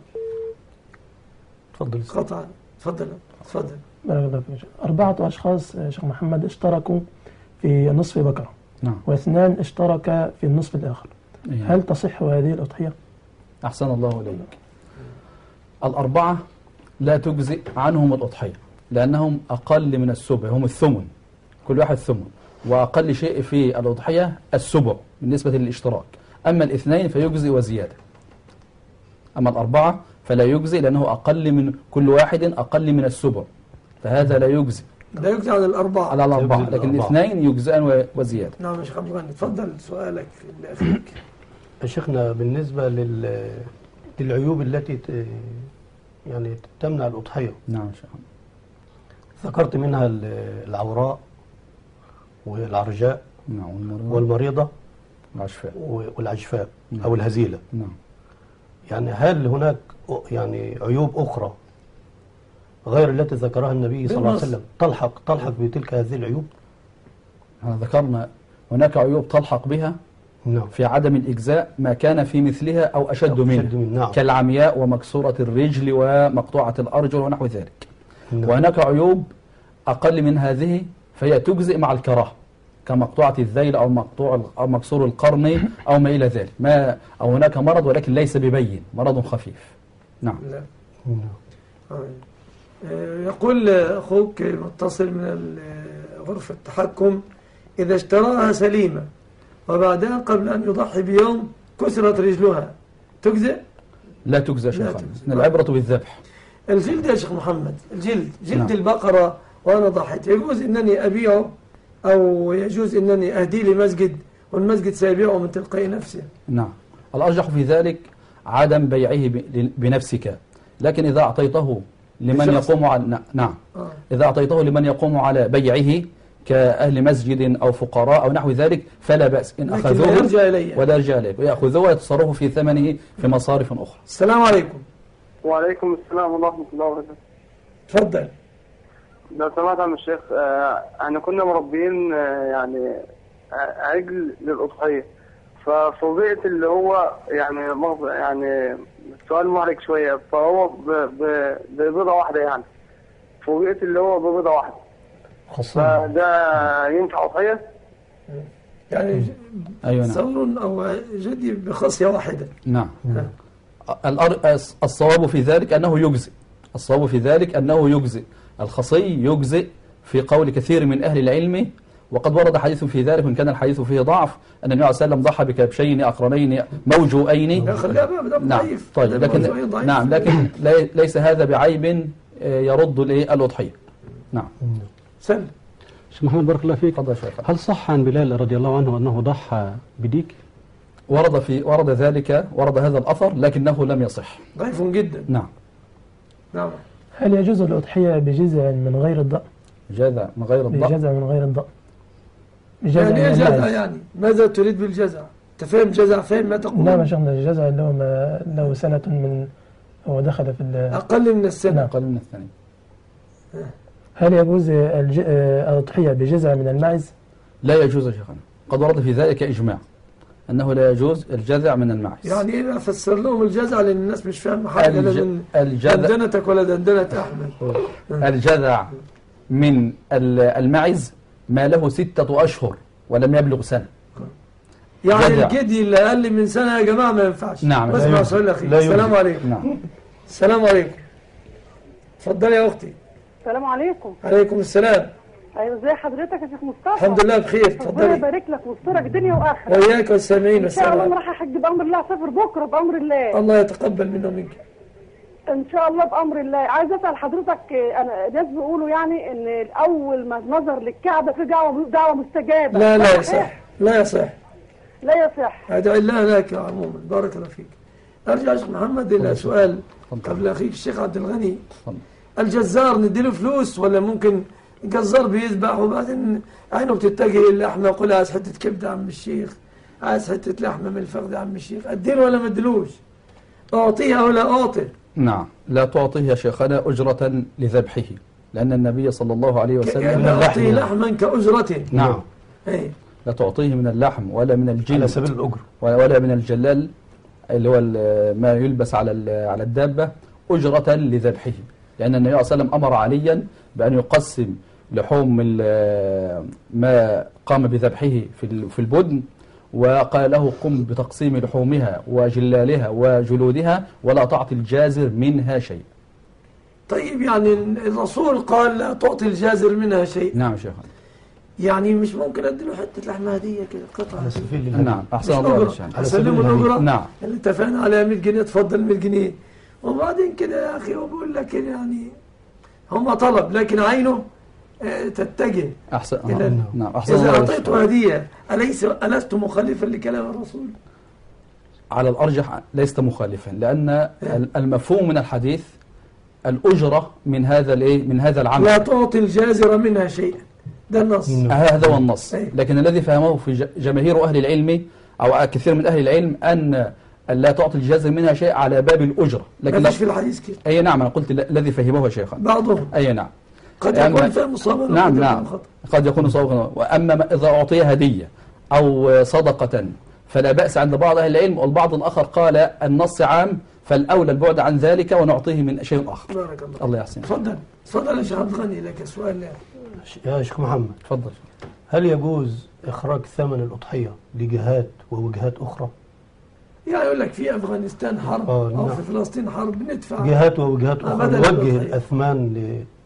تفضل. قطعا. تفضل. بارك الله فيك. 4 أشخاص شيخ محمد اشتركوا في نصف بقرة. نعم. و2 اشترك في النصف الآخر. هل تصح هذه الأضحية؟ أحسن الله إليك. الأربعة لا تجزئ عنهم الأضحية لأنهم أقل من السبع، هم الثمن، كل واحد ثمن، وأقل شيء في الأضحية السبع بالنسبة للاشتراك. أما الاثنين فيجزئ وزيادة، أما الأربعة فلا يجزئ لأنه أقل من كل واحد أقل من السبع، فهذا لا يجزئ. لا يجزئ على الأربعة. على الأربعة، لكن الاثنين يجزئان وزيادة. نعم يا شيخ عبد الغني. تفضل سؤالك لأخيك. يا شيخنا بالنسبة للعيوب التي يعني تمنع الأضحية. نعم شيخ. ذكرت منها العوراء والعرجاء. نعم. والمريضة والعجفاء أو الهزيلة. نعم. يعني هل هناك يعني عيوب أخرى غير التي ذكرها النبي صلى الله عليه وسلم تلحق بتلك هذه العيوب؟ ذكرنا هناك عيوب تلحق بها. نعم. في عدم الإجزاء ما كان في مثلها أو أشد منه. نعم. كالعمياء ومكسورة الرجل ومقطوعة الأرجل ونحو ذلك. نعم. وهناك عيوب أقل من هذه فهي تجزئ مع الكراهة، كمقطوعة الذيل أو مكسور القرن أو ما إلى ذلك، أو هناك مرض ولكن ليس ببين، مرض خفيف. نعم. يقول أخوك متصل من غرفة التحكم: إذا اشتراها سليمة وبعدها قبل أن يضحي بيوم كسرت رجلها تجزئ؟ لا تجزئ شيخنا، العبرة بالذبح. الجلد يا شيخ محمد، جلد البقرة وأنا ضحيت، يجوز أنني أبيعه أو يجوز أنني أهدي لمسجد والمسجد سيبيعه من تلقاء نفسه؟ نعم. الأرجح في ذلك عدم بيعه بنفسك، لكن إذا أعطيته لمن يقوم على إذا أعطيته لمن يقوم على بيعه كأهل مسجد أو فقراء أو نحو ذلك فلا بأس إن أخذوه ولا يرجع إليه، ويأخذوه ويتصرفوا في ثمنه في مصارف أخرى. السلام عليكم. وعليكم السلام ورحمة الله وبركاته. تفضل. لو سمعت عم الشيخ، احنا كنا مربيين يعني عجل للأضحية، ففوجئت اللي هو يعني السؤال محرج شوية، فهو ببيضة واحدة، يعني فوجئت اللي هو ببيضة واحدة، فده ينفع أضحية؟ يعني أيوة. ثور أو جدي بخصية واحدة. نعم. الصواب في ذلك أنه يجزئ، الصواب في ذلك أنه يجزئ، الخصي يجزئ في قول كثير من أهل العلم، وقد ورد حديث في ذلك وإن كان الحديث فيه ضعف، أن النبي عليه وسلم ضحى بكبشين أقرنين موجوئين. نعم. طيب لكن ليس هذا بعيب يرد الأضحية. نعم. سلم. شيخ محمد بارك الله فيك. تفضل شيخ. هل صح عن بلال رضي الله عنه أنه ضحى بديك؟ ورد هذا الأثر لكنه لم يصح. ضعيف جدا. نعم. نعم. هل يجوز الأضحية بجزع من غير الضأن؟ جذع من غير الضأن. بجزع من غير الضأن. يعني ايه جزع يعني؟ ماذا تريد بالجزع؟ أنت فاهم جزع؟ فاهم ما تقول؟ نعم يا شيخنا، الجزع اللي هو ما له سنة من هو دخل في أقل من السنة. أقل من الثانية. هل يجوز الأضحية بجزع من الماعز؟ لا يجوز يا شيخنا، قد ورد في ذلك إجماع أنه لا يجوز الجذع من الماعز. يعني إيه؟ أفسر لهم الجزع لأن الناس مش فاهمة حاجة. دندنتك ولا دندنة أحمد. الجذع من الماعز ما له 6 أشهر ولم يبلغ سنة. يعني جذع. الجدي اللي أقل من سنة يا جماعة ما ينفعش. نعم. بس مع سؤال أخي. السلام عليكم. نعم. السلام عليكم. اتفضلي يا أختي. السلام عليكم. عليكم السلام. ايوه ازي حضرتك يا شيخ مصطفى؟ الحمد لله بخير. ربنا اتفضلي. يبارك لك ويسترك دنيا واخره. وإياك والسامعين ان شاء الله والسلام. انا رايحه احج بامر الله، اسافر بكره بامر الله. الله يتقبل منا ومنك. ان شاء الله بامر الله. عايز اسال حضرتك، انا ناس بيقولوا يعني ان اول ما نظر للكعبه في دعوه مستجابه. لا لا يصح. لا يصح. لا يصح. أدعي الله لك عموما. بارك الله فيك. أرجع يا شيخ محمد إلى سؤال قبل أخيك الشيخ عبد الغني. الجزار نديله فلوس ولا ممكن الجزار بيذبح وبعدين عينه بتتجه للحمة يقول عايز حتة كبدة عم الشيخ، عايز حتة لحمة من الفخذ عم الشيخ، أديله ولا ما اديلوش؟ أعطيها ولا أعطي؟ نعم، لا تعطيه يا شيخنا أجرة لذبحه، لأن النبي صلى الله عليه وسلم لا أعطيه لحما كأجرة. نعم. أي. لا تعطيه من اللحم ولا من الجلد على سبيل الأجر ولا من الجلال اللي هو ما يلبس على الدابة أجرة لذبحه، لأن النبي صلى الله عليه وسلم أمر عليا بأن يقسم لحوم ما قام بذبحه في البدن، وقال له قم بتقسيم لحومها وجلالها وجلودها ولا تعطي الجازر منها شيء. طيب يعني الرسول قال لا تعطي الجازر منها شيء. نعم شيخ. يعني مش ممكن اديله حته لحمه هديه كده قطعه على سبيل الله. نعم احسن الله عليك. اسلمه الاجره. نعم. اللي اتفقنا عليها 100 جنيه تفضل 100 جنيه وبعدين كده يا اخي وبقول لك يعني هم طلب لكن عينه تتجه احسن. نعم احسن. اذا اعطيته هديه الست مخالفا لكلام الرسول؟ على الارجح ليست مخالفا، لان المفهوم من الحديث الاجره من هذا العمل. لا تعطي الجازر منها شيئا، ده النص. هذا هو النص. لكن الذي فهمه في جماهير أهل العلم أو كثير من أهل العلم أن لا تعطي الجازر منها شيء على باب الأجرة، لكن ما فيش في الحديث كده. أي نعم، أنا قلت الذي فهمه شيخا بعضهم. أي نعم، قد يكون فهم صوابا. نعم قد يكون صوابا. وأما إذا أعطي هدية أو صدقة فلا بأس عند بعض أهل العلم، والبعض الآخر قال النص عام فالأولى البعد عن ذلك ونعطيه من شيء آخر. بارك الله. الله يحسن. تفضل يا شيخ عبد الغني، لك سؤال. يا شيخ محمد تفضل. هل يجوز إخراج ثمن الأضحية لجهات ووجهات أخرى؟ يعني يقول لك في أفغانستان حرب أو في فلسطين حرب ندفع جهات ووجهات أخرى نوجه الأثمان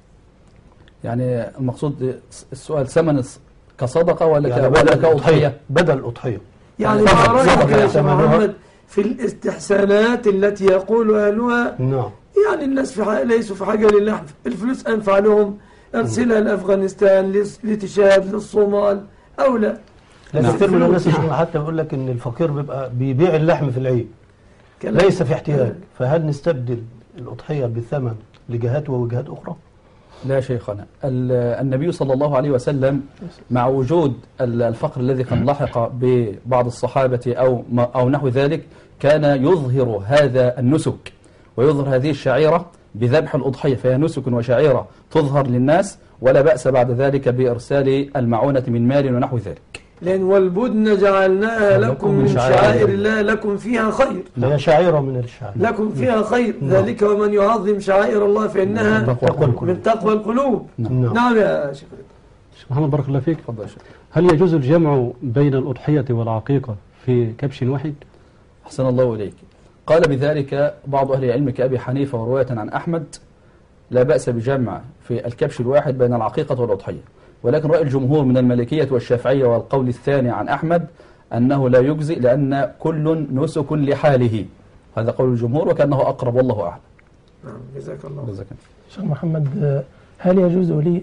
يعني المقصود السؤال ثمن كصدقة ولا كأضحية؟ بدل الأضحية. يعني ما رأيك يا شيخ محمد في الاستحسانات التي يقول أهلها؟ نعم. يعني الناس ليسوا في حاجة للحم، الفلوس أنفع لهم، أرسلها لأفغانستان لتشاد للصومال أو لا. لكن كثير من الناس حتى بيقول لك إن الفقير بيبقى بيبيع اللحم في العيد ليس في احتياج، فهل نستبدل الأضحية بثمن لجهات ووجهات أخرى؟ لا شيخنا، النبي صلى الله عليه وسلم مع وجود الفقر الذي كان لاحق ببعض الصحابة أو نحو ذلك كان يظهر هذا النسك ويظهر هذه الشعيرة بذبح الأضحية، فهي نسك وشعيرة تظهر للناس، ولا بأس بعد ذلك بإرسال المعونة من مال ونحو ذلك. لأن والبدن جعلناها لكم من شعائر الله لكم فيها خير. هي شعيرة من الشعائر لكم فيها خير. ذلك ومن يعظم شعائر الله فإنها من تقوى القلوب. نعم يا شيخ محمد بارك الله فيك. تفضل يا شيخ. هل يجوز الجمع بين الأضحية والعقيقة في كبش واحد؟ أحسن الله إليك. قال بذلك بعض أهل العلم كأبي حنيفة ورواية عن أحمد لا بأس بجمع في الكبش الواحد بين العقيقة والأضحية، ولكن رأي الجمهور من المالكية والشافعية والقول الثاني عن أحمد أنه لا يجزئ لأن كل نسك لحاله. هذا قول الجمهور وكأنه أقرب والله أعلم. نعم جزاك الله. جزاك الله. شيخ محمد، هل يجوز لي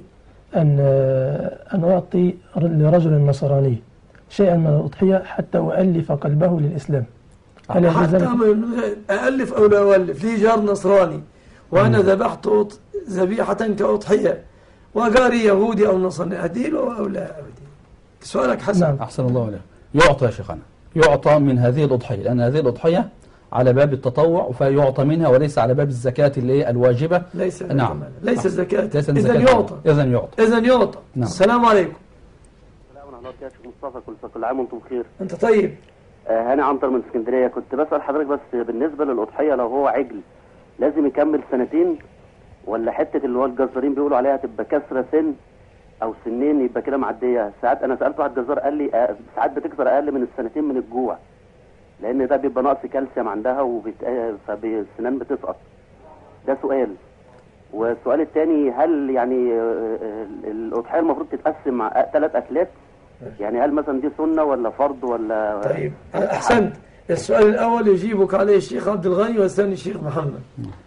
أن أعطي لرجل نصراني شيئا من الأضحية حتى أؤلف قلبه للإسلام؟ حتى أألف أو لا أؤلف؟ لي جار نصراني وأنا ذبحت ذبيحة كأضحية وجاري يهودي أو نصراني أديله أو لا أديله؟ سؤالك حسن. نعم. أحسن الله عليك. يعطى يا شيخنا، يعطى من هذه الأضحية، لأن هذه الأضحية على باب التطوع فيعطى منها وليس على باب الزكاة اللي الواجبة. ليس نعم. ليس الزكاة. إذا يعطى. إذا يعطى. نعم. السلام عليكم. السلام ورحمة الله وبركاته. شيخ مصطفى، كل عام وانتم بخير. أنت طيب. هاني عنتر من اسكندرية. كنت بسأل حضرتك بس بالنسبة للأضحية، لو هو عجل لازم يكمل سنتين، ولا حتة اللي هو الجزارين بيقولوا عليها تبقى كسرة سن أو سنين يبقى كده معدية؟ ساعات أنا سألت واحد جزار قال لي ساعات بتكسر أقل من السنتين من الجوع، لأن ده بيبقى نقص كالسيوم عندها فالسنان بتسقط. ده سؤال. والسؤال الثاني، هل يعني الأضحية المفروض تتقسم مع 3 أكلات؟ يعني هل مثلا دي سنة ولا فرض ولا؟ طيب أحسنت. السؤال الأول يجيبك عليه الشيخ عبد الغني والثاني الشيخ محمد.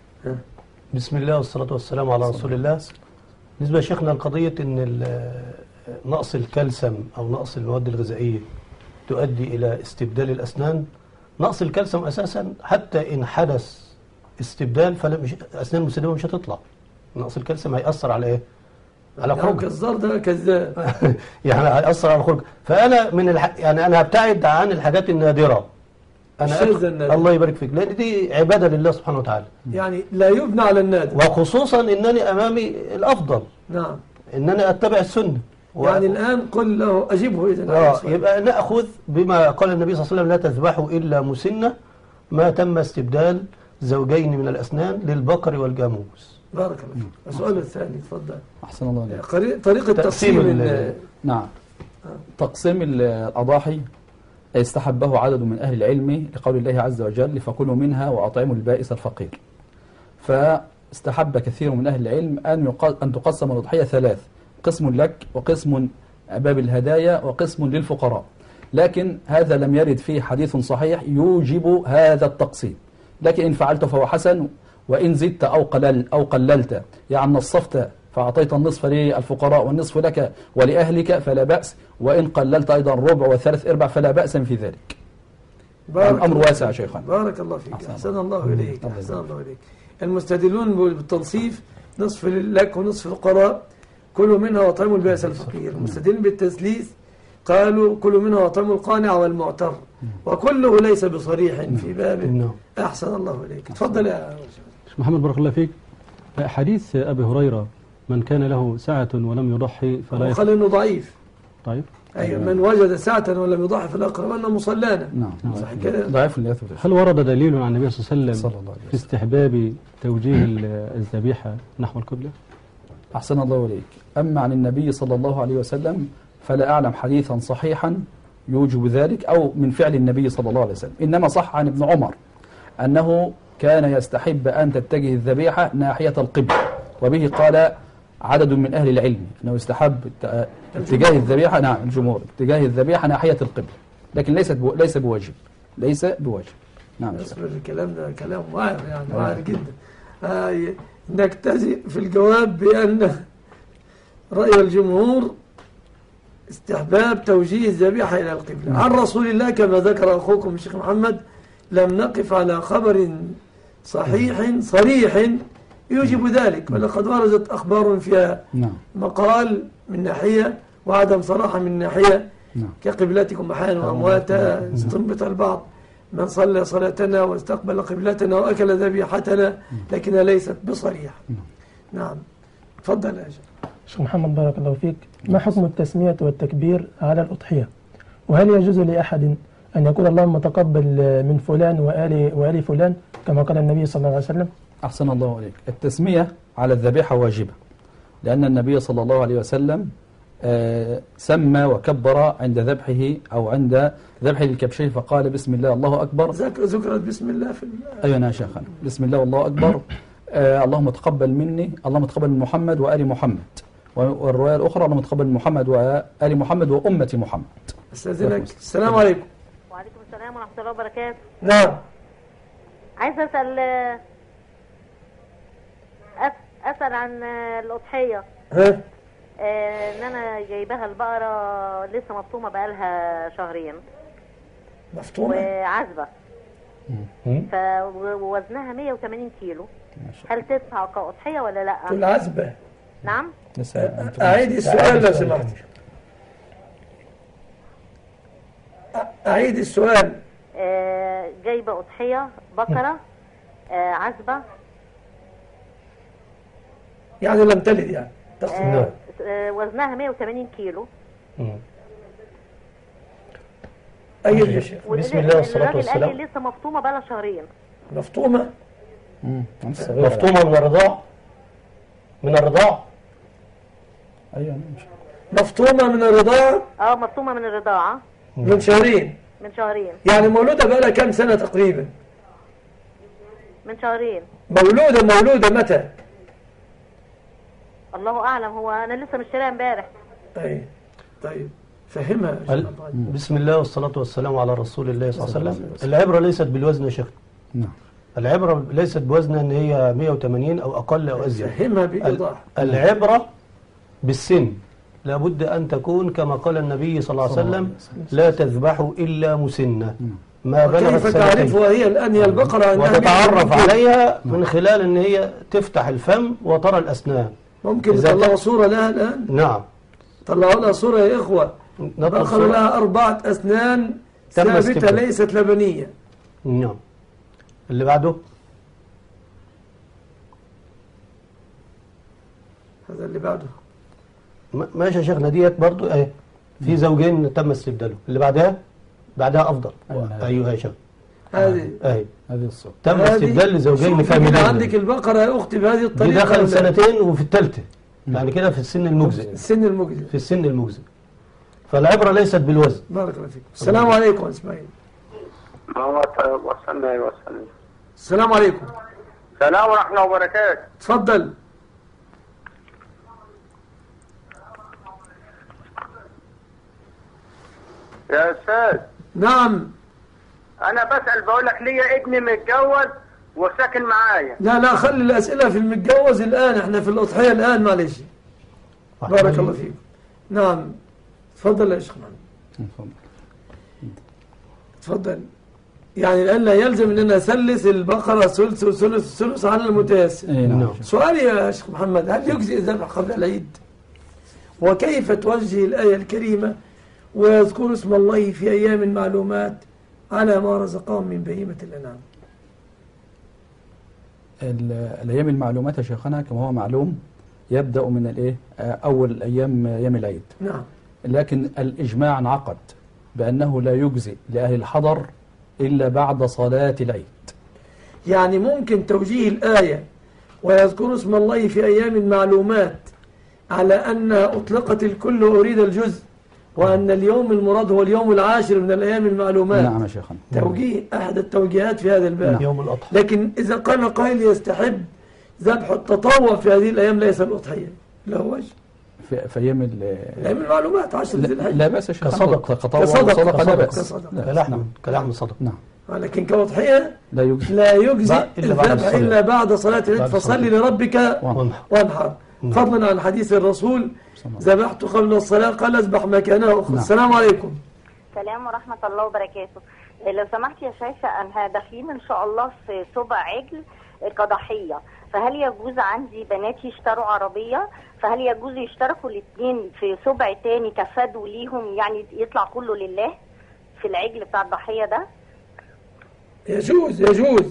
بسم الله والصلاة والسلام على رسول الله. بالنسبة يا شيخنا لقضية أن نقص الكالسيوم أو نقص المواد الغذائية تؤدي إلى استبدال الأسنان. نقص الكالسيوم أساسا حتى إن حدث استبدال أسنان المسلمة مش هتطلع. نقص الكالسيوم هيأثر على إيه؟ على خروج الزر ده كذاب. يعني هيأثر على خروج. فأنا يعني أنا هبتعد عن الحاجات النادرة. الله يبارك فيك، لأن دي عبادة لله سبحانه وتعالى. يعني لا يبنى على النادر. وخصوصا أنني أمامي الأفضل. نعم. أنني أتبع السنة. يعني الآن قل له أجيبه إذن. يبقى نأخذ بما قال النبي صلى الله عليه وسلم: لا تذبحوا إلا مسنة ما تم استبدال زوجين من الأسنان للبقر والجاموس. بارك الله فيك. السؤال الثاني تفضل. أحسن الله عليك. طريقة تقسيم نعم. تقسيم الأضاحي استحبه عدد من أهل العلم لقول الله عز وجل: فكلوا منها وأطعموا البائس الفقير. فاستحب كثير من أهل العلم أن تقسم الأضحية 3: قسم لك، وقسم باب الهدايا، وقسم للفقراء. لكن هذا لم يرد فيه حديث صحيح يوجب هذا التقسيم، لكن إن فعلت فهو حسن، وإن زدت أو قللت، يعني نصفت فأعطيت النصف للفقراء والنصف لك ولأهلك فلا بأس، وإن قللت أيضا ربع وثلاث أرباع فلا بأس في ذلك. الأمر واسع شيخنا. بارك الله فيك. أحسن الله إليك. أحسن الله إليك. المستدلون بالتنصيف نصف لك ونصف الفقراء، كلوا منها وأطعموا البائس الفقير. المستدلين بالتثليث قالوا كلوا منها وأطعموا القانع والمعتر، وكله ليس بصريح في بابه. أحسن الله إليك. تفضل يا شيخ محمد، بارك الله فيك. حديث أبي هريرة: من كان له سعة ولم يضحي فلا قال إنه ضعيف. طيب. أي من وجد سعة ولم يضحي فالأقرب أن مصلانا. نعم. صح كده. ضعيف. هل ورد دليل عن النبي صلى الله عليه وسلم في استحباب توجيه الذبيحة نحو القبلة؟ أحسن الله إليك. أما عن النبي صلى الله عليه وسلم فلا أعلم حديثا صحيحا يوجب ذلك أو من فعل النبي صلى الله عليه وسلم. إنما صح عن ابن عمر أنه كان يستحب أن تتجه الذبيحة ناحية القبلة، وبه قال عدد من أهل العلم أنه يستحب اتجاه الذبيحة. نعم، الجمهور اتجاه الذبيحة ناحية القبلة، لكن ليس بواجب. ليس بواجب. نعم. اصبر، الكلام ده كلام واعر، يعني واعر جدا. نكتفي في الجواب بأن رأي الجمهور استحباب توجيه الذبيحة إلى القبلة. عن رسول الله كما ذكر أخوكم الشيخ محمد لم نقف على خبر صحيح صريح يوجب ذلك، ولقد وردت أخبار فيها مقال من ناحية وعدم صراحة من ناحية، كقبلتكم محانا وأمواتا. استنبط البعض من صلى صلاتنا واستقبل قبلتنا وأكل ذبيحتنا، لكنها ليست بصريحة. نعم. تفضل يا شيخ محمد، بارك الله فيك. ما حكم التسمية والتكبير على الأضحية؟ وهل يجوز لأحد أن يقول اللهم تقبل من فلان وآل فلان كما قال النبي صلى الله عليه وسلم؟ أحسن الله عليك. التسمية على الذبيحة واجبة، لأن النبي صلى الله عليه وسلم سمى وكبر عند ذبحه أو عند ذبح الكبشين فقال بسم الله الله أكبر. ذكرت بسم الله في أيوة يا شيخنا، بسم الله والله أكبر. اللهم تقبل مني، اللهم تقبل من محمد وآل محمد. والرواية الأخرى اللهم تقبل من محمد وآل محمد وأمة محمد. أستاذنك. السلام عليكم. وعليكم السلام ورحمة الله وبركاته. نعم. عايز أسأل عن الأضحية. إن أنا جايبها البقرة لسه مفطومة بقالها شهرين. مفطومة؟ وعزبة. فوزنها 180 كيلو. هل تدفع كأضحية ولا لا؟ تقول عزبة. نعم. أعيد السؤال لو سمحت. أعيد السؤال. جايبة أضحية بقرة عزبة، يعني لم تلد يعني وزنها 180 كيلو. أيد يا شيخ. بسم الله والصلاة والسلام. الراجل قال لي لسه مفطومة بقى لها شهرين. مفطومة؟ مفطومة من الرضاع؟ من الرضاع؟ أيوة. مفطومة من الرضاعة؟ مفطومة من الرضاعة من شهرين. من شهرين. يعني مولودة بقى لها كام سنة تقريبا؟ من شهرين. مولودة متى؟ الله أعلم، هو أنا لسه مشتريها امبارح. طيب فهمها. بسم الله والصلاة والسلام على رسول الله صلى الله عليه وسلم. العبرة ليست بالوزن يا شيخ. نعم. العبرة ليست بوزن ان هي 180 او اقل او ازيد. فهمها بإيضاح. العبرة بالسن، لابد ان تكون كما قال النبي صلى الله عليه وسلم: لا تذبحوا الا مسنة ما بلغت كيف تعرفها هي الآن هي البقرة؟ وتتعرف عليها من خلال ان هي تفتح الفم وترى الاسنان. ممكن يطلعوا صورة لها الآن؟ نعم، طلعوا لها صورة يا إخوة. بقرة لها 4 أسنان ثابتة ليست لبنية. نعم. اللي بعده هذا اللي بعده. ماشي يا شيخنا، ديت برضو اهي في زوجين تم استبداله. اللي بعدها افضل. ايوه يا شيخ، هذه الصورة تم استبدال لزوجين كاملين. عندك البقرة يا أختي بهذه الطريقة. دي دخل 2 وفي الثالثة، يعني كده في السن المجزئ. في السن المجزئ. فالعبرة ليست بالوزن. بارك الله فيك. السلام عليكم اسماعيل. السلام عليكم. السلام ورحمة الله وبركاته. تفضل. يا أستاذ. نعم. أنا بسأل بقول لك ليا ابني متجوز وساكن معايا. لا خلي الأسئلة في المتجوز الآن، احنا في الأضحية الآن معلش. بارك الله فيك. نعم تفضل يا شيخ محمد. تفضل. يعني الآن لا يلزم أننا نثلث البقرة ثلث وثلث ثلث على المتيسر. سؤالي يا شيخ محمد، هل يجزئ الذبح قبل العيد؟ وكيف توجه الآية الكريمة ويذكر اسم الله في أيام معلومات على ما رزقهم من بهيمة الأنعام؟ الأيام المعلومات يا شيخنا كما هو معلوم يبدأ من أول أيام العيد. نعم. لكن الإجماع انعقد بأنه لا يجزئ لأهل الحضر إلا بعد صلاة العيد. يعني ممكن توجيه الآية ويذكر اسم الله في أيام معلومات على أنها أطلقت الكل وأريد الجزء، وأن اليوم المراد هو اليوم العاشر من الأيام المعلومات. نعم يا شيخنا. توجيه أحد التوجيهات في هذا الباب. يوم الأضحى. لكن إذا قال قائل يستحب ذبح التطوع في هذه الأيام ليس الأضحية، لا وجه. في أيام المعلومات 10 ذي الحجة لا بأس يا شيخ. كصدقة لا بأس. كلحم صدق. نعم. ولكن كأضحية لا يجزي الذبح إلا بعد صلاة العيد. فصل لربك وانحر. فضلا عن حديث الرسول: ذبحت قبل الصلاة، قال اذبح مكانها أخرى. السلام عليكم. السلام ورحمة الله وبركاته. لو سمحت يا شيخ، أنا داخلين إن شاء الله في سبع عجل كضحية، فهل يجوز عندي بناتي يشتروا عربية، فهل يجوز يشتركوا الاثنين في سبع تاني كفدوا ليهم، يعني يطلع كله لله في العجل بتاع الضحية ده؟ يجوز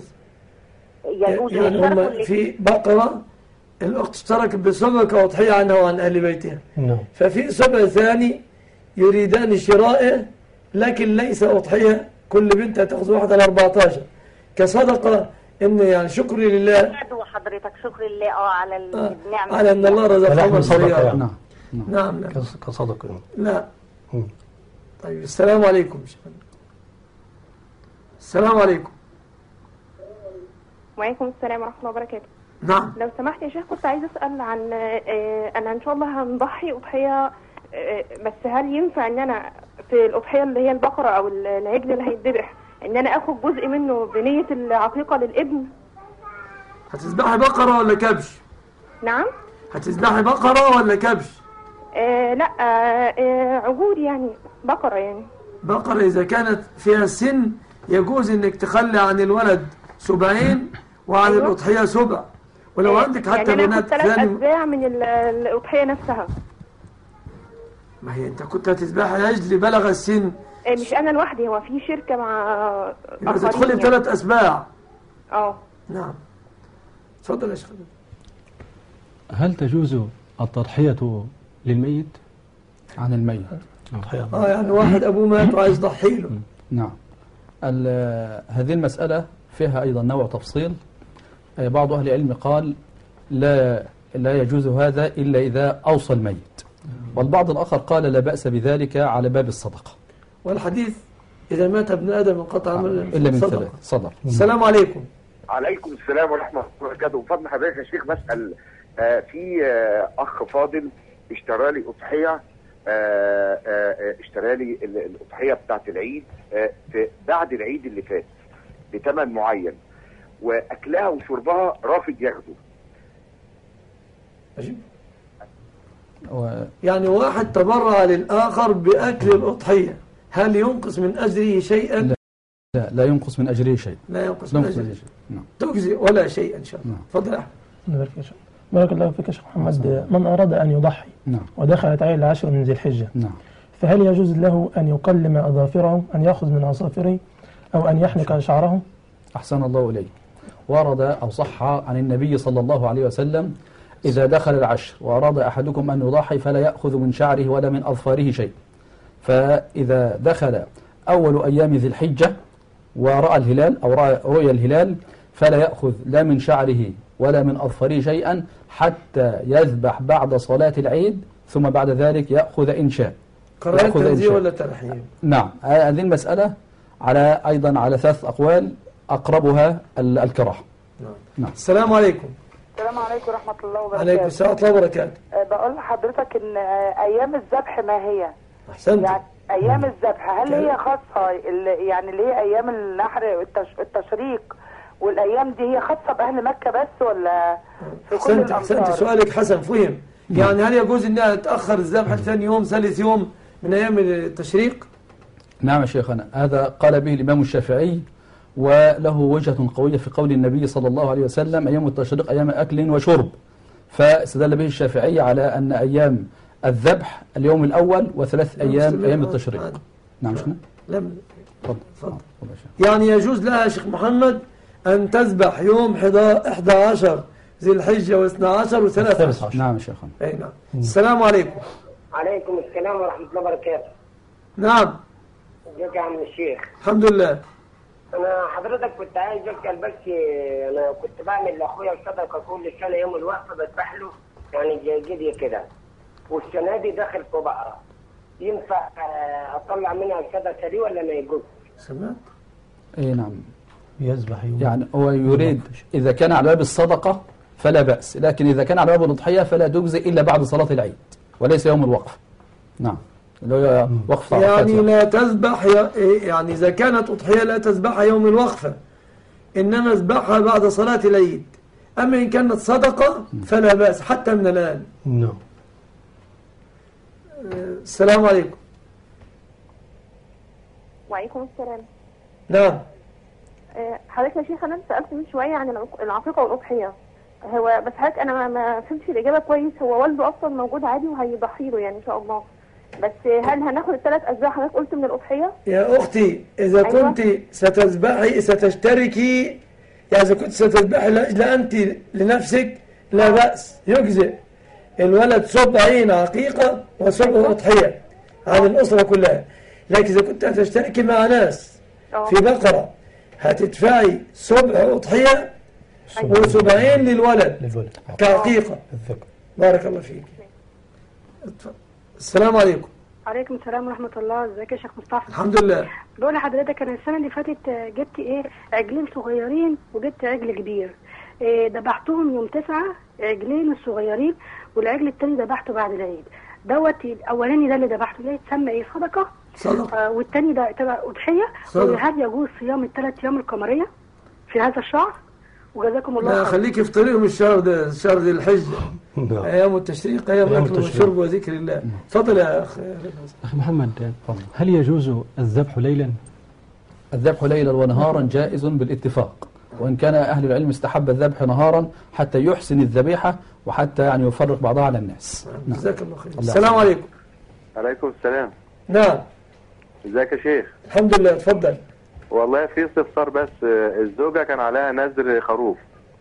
يعني هم في بقرة الأخت اشتركت بسبع كأضحية عنها وعن أهل بيتها. ففي سبع ثاني يريدان شرائه لكن ليس أضحية، كل بنت هتاخذ واحدة ل 14 كصدقة، إن يعني شكر لله. حضرتك شكر لله على النعمة، على أن الله رزقهم الصدقة. يعني. نعم كصدقة. لا. طيب السلام عليكم. السلام عليكم. وعليكم السلام ورحمة الله وبركاته. نعم. لو سمحت يا شيخ، كنت عايزة أسأل عن أنا إن شاء الله هنضحي أضحية، بس هل ينفع إن أنا في الأضحية اللي هي البقرة أو العجل اللي هيتذبح إن أنا آخد جزء منه بنية العقيقة للابن؟ هتذبحي بقرة ولا كبش؟ نعم؟ هتذبحي بقرة ولا كبش؟ لا عجول يعني، بقرة يعني. بقرة إذا كانت فيها سن يجوز إنك تخلي عن الولد سبعين وعن أيوة. الأضحية سبع، ولو عندك حتى يعني أنا بنات آخد 3 ثاني. أسباع من الأضحية نفسها. ما هي أنت كنت هتذبحي عجل بلغ السن، مش أنا لوحدي، هو في شركة مع يبقى آخرين تدخلي يعني. ب3 أسباع. نعم. اتفضل يا شيخ. هل تجوز التضحية للميت؟ عن الميت. يعني واحد أبوه مات وعايز يضحي له. نعم. هذه المسألة فيها أيضا نوع تفصيل. بعض أهل العلم قال لا يجوز هذا إلا إذا أوصى الميت، والبعض الآخر قال لا بأس بذلك على باب الصدقة. والحديث إذا مات ابن آدم انقطع عمله إلا من 3 صدق. السلام عليكم. عليكم السلام ورحمة الله وبركاته. بفضل حضرتك يا شيخ بسأل، في أخ فاضل اشترى لي أضحية، اشترى لي الأضحية بتاعت العيد بعد العيد اللي فات بثمن معين، وأكلها وشربها رافض ياخده. يعني واحد تبرع للآخر بأكل الأضحية، هل ينقص من أجره شيئا؟ لا ينقص من أجره شيء. لا ينقص من أجره شيء. نعم. تجزي ولا شيء إن شاء الله. تفضل يا أحمد. بارك الله فيك يا شيخ محمد. من أراد أن يضحي ودخلت عليه العشر من ذي الحجة، فهل يجوز له أن يقلم أظافره، أن يأخذ من أظافره، أو أن يحلق شعره؟ أحسن الله إليك. ورد أو صح عن النبي صلى الله عليه وسلم: إذا دخل العشر وأراد أحدكم أن يضحي فلا يأخذ من شعره ولا من أظفاره شيء. فإذا دخل أول أيام ذي الحجة ورأى الهلال أو رؤي الهلال فلا يأخذ لا من شعره ولا من أظفاره شيئا حتى يذبح بعد صلاة العيد، ثم بعد ذلك يأخذ إن شاء. قرأت تنزيه ولا ترحيم؟ نعم. هذه المسألة أيضا على 3 أقوال، أقربها الكراهة. نعم. السلام عليكم. السلام عليكم ورحمة الله وبركاته. عليكم السلام ورحمة الله وبركاته. بقول لحضرتك إن أيام الذبح ما هي؟ أحسنت. يعني أيام الذبح هل هي خاصة يعني اللي هي أيام النحر التشريق والأيام دي هي خاصة بأهل مكة بس ولا في كل الأمصار؟ أحسنت. سؤالك حسن فهم. يعني هل يجوز أنها تأخر الذبح ثاني يوم ثالث يوم من أيام التشريق؟ نعم يا شيخنا، هذا قال به الإمام الشافعي، وله وجهة قوية في قول النبي صلى الله عليه وسلم: أيام التشريق أيام أكل وشرب. فاستدل به الشافعي على أن أيام الذبح اليوم الأول و3 أيام التشريق. نعم شيخنا. تفضل. يعني يجوز لها يا شيخ محمد أن تذبح يوم 11 ذي الحجة و12 و13. نعم يا شيخنا. أي نعم. السلام عليكم. عليكم السلام ورحمة الله وبركاته. نعم. ازيك يا عم الشيخ؟ الحمد لله. أنا حضرتك كنت عايز أسأل بس، أنا كنت بعمل لأخويا صدقة كل سنة يوم الوقفة بذبح له يعني جدي كده، والسنة دي داخل في بقرة، ينفع أطلع منها الصدقة دي ولا ما يجوز؟ سمعت؟ إيه نعم. يذبح يوم. يعني هو يريد إذا كان على باب الصدقة فلا بأس، لكن إذا كان على باب الأضحية فلا تجزي إلا بعد صلاة العيد وليس يوم الوقف. نعم. وقف يعني لا تذبح، يعني إذا كانت أضحية لا تذبحها يوم الوقفة، إنما اذبحها بعد صلاة العيد. أما إن كانت صدقة فلا بأس حتى من الآن. نعم. السلام عليكم. وعليكم السلام. نعم. حضرتك يا شيخ أنا سألت من شوية عن العقيقة والأضحية، هو بس حضرتك أنا ما فهمتش الإجابة كويس. هو والده أصلا موجود عادي وهيضحي له يعني إن شاء الله، بس هل هناخد ال3 أسباع حضرتك قلت من الأضحية؟ يا أختي إذا كنت ستذبحي ستشتركي، يعني إذا كنت ستذبحي لا أنت لنفسك لا بأس، يجزئ. الولد سبعين عقيقة وسبع أضحية عن الأسرة كلها. لكن إذا كنت هتشتركي مع ناس في بقرة هتدفعي 7 أضحية و7 للولد كعقيقة. بارك الله فيك. السلام عليكم. عليكم السلام ورحمة الله. ازيك يا شيخ مصطفى؟ الحمد لله. بقول لحضرتك انا السنة اللي فاتت جبت عجلين صغيرين وجبت عجل كبير. ذبحتهم يوم 9 عجلين الصغيرين، والعجل التاني ذبحته بعد العيد. دوت الاولاني ده اللي ذبحته ده يتسمى صدقة؟ صدقة. والتاني ده تبقى أضحية. وهل يجوز صيام ال3 أيام القمرية في هذا الشهر؟ وجزاكم الله خير. لا خليك افطريهم الشهر ده، شهر ذي الحجة. أيام التشريق أيام أكل وشرب وذكر الله. تفضل يا أخي محمد، هل يجوز الذبح ليلا؟ الذبح ليلا ونهارا جائز بالاتفاق، وإن كان أهل العلم استحب الذبح نهارا حتى يحسن الذبيحة وحتى يعني يفرق بعضها على الناس. جزاك الله خير. السلام عليكم. عليكم السلام. نعم. ازيك يا شيخ؟ الحمد لله، اتفضل. والله في استفسار بس، الزوجة كان عليها نذر خروف.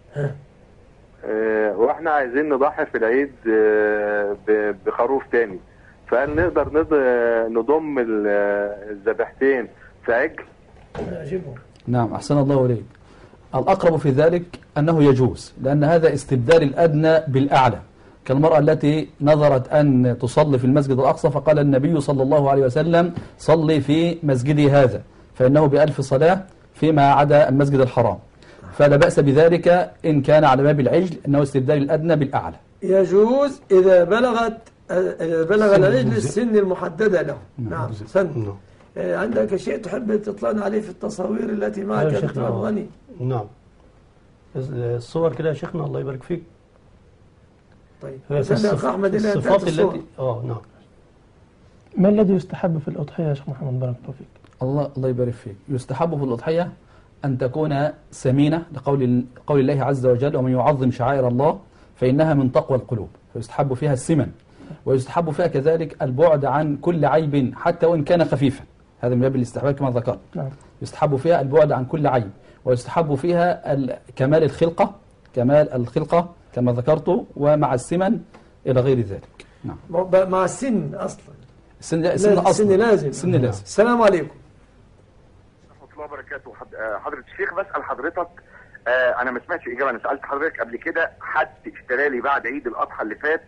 واحنا عايزين نضحي في العيد بخروف تاني، فهل نقدر نضم الذبيحتين في عجل؟ نعم، أحسن الله إليك. الأقرب في ذلك أنه يجوز، لأن هذا استبدال الأدنى بالأعلى، كالمرأة التي نظرت أن تصلي في المسجد الأقصى فقال النبي صلى الله عليه وسلم صلي في مسجدي هذا فإنه ب1000 صلاة فيما عدا المسجد الحرام، فلا بأس بذلك إن كان على باب العجل، أنه استبدال الأدنى بالأعلى. يجوز إذا بلغ العجل السن المحددة له. نعم. سن. عندك شيء تحب تطلعنا عليه في التصاوير التي معك يا دكتور عبد الغني؟ نعم. الصور كده يا شيخنا الله يبارك فيك. طيب. الصفات التي نعم. ما الذي يستحب في الأضحية يا شيخ محمد بارك الله فيك؟ الله يبارك فيك. يستحب في الأضحية أن تكون سمينة لقول الله عز وجل ومن يعظم شعائر الله فإنها من تقوى القلوب، فيستحب فيها السمن، ويستحب فيها كذلك البعد عن كل عيب حتى وإن كان خفيفا، هذا من باب الاستحباب كما ذكرت. يستحب فيها البعد عن كل عيب، ويستحب فيها كمال الخلقة كما ذكرت، ومع السمن إلى غير ذلك. نعم. مع السن أصلا. السن لازم. السلام عليكم. ورحمة الله وبركاته. حضرة الشيخ، بسأل حضرتك، أنا ما سمعتش إجابة. أنا سألت حضرتك قبل كده، حد اشترى لي بعد عيد الأضحى اللي فات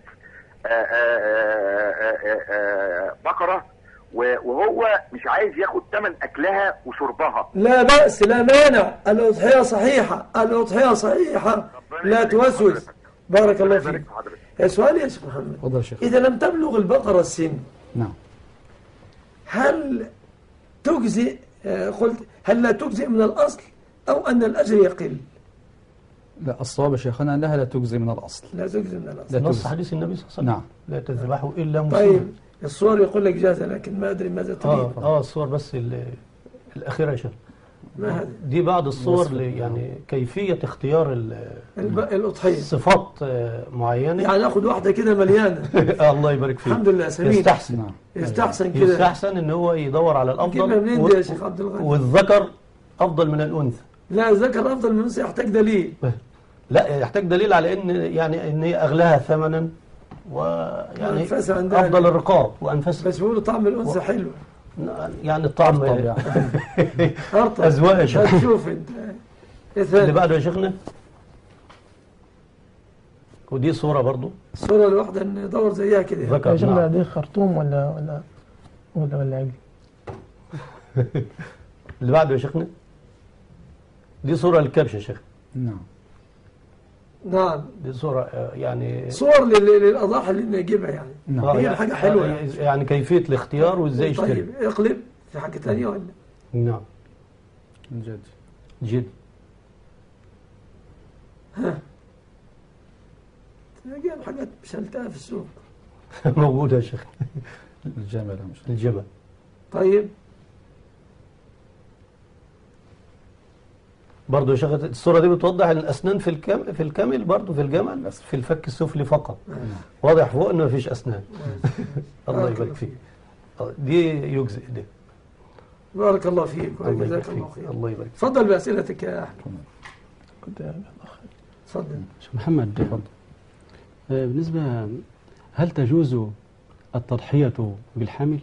بقرة وهو مش عايز ياخد ثمن أكلها وشربها. لا بأس، لا مانع، الأضحية صحيحة، لا توسوس. بارك الله فيك. سؤال يا شيخ محمد، إذا لم تبلغ البقرة السن، نعم، هل تجزئ؟ قلت هل لا تجزئ من الأصل أو أن الأجر يقل؟ لا، الصواب يا شيخنا أنها لا تجزئ من الأصل. لا تجزئ من الأصل. نص حديث النبي صلى الله عليه وسلم. نعم. لا تذبحوا إلا مسلم. طيب، الصور يقول لك جازة، لكن ما أدري ماذا تريد. الصور بس الأخيرة يا شيخ. دي بعض الصور يعني كيفية اختيار الأضحية، صفات معينة، يعني ناخد واحدة كده مليانة. الله يبارك فيك. الحمد لله سمين. يستحسن كده، يستحسن ان هو يدور على الأفضل. منين دي يا شيخ عبد الغني؟ والذكر أفضل من الأنثى. لا، الذكر أفضل من الأنثى، يحتاج دليل. لا، يحتاج دليل على ان هي أغلاها ثمنا، ويعني أفضل الرقاب وأنفسها. بس بيقولوا طعم الأنثى حلو، يعني الطعم أرطب. أذواق يا شيخ. شوف أنت اللي بعده يا شيخنا، ودي صورة برضو، الصورة الواحدة ندور زيها كده. يا شيخنا دي خرطوم ولا عجل؟ اللي بعده يا شيخنا، دي صورة للكبش يا شيخ. نعم. دي صورة يعني صور للأضاحي اللي نجيبها يعني. هي حاجة حلوة يعني كيفية الاختيار وازاي يشتري. طيب، اقلب في حاجة ثانية ولا؟ نعم. جد. جايب حاجات مش هلتقاها في السوق. موجودة يا شيخ. الجمل. طيب. برضه يا شيخ الصورة دي بتوضح ان الأسنان في الكامل برضه في الجمل، بس في الفك السفلي فقط. واضح فوق انه مفيش أسنان. الله يبارك فيك. دي يجزئ دي. بارك الله فيك وجزاك الله خير. الله يبارك فيك. تفضل بأسئلتك يا أحمد. تفضل. شيخ محمد، بالنسبة هل تجوز التضحية بالحامل؟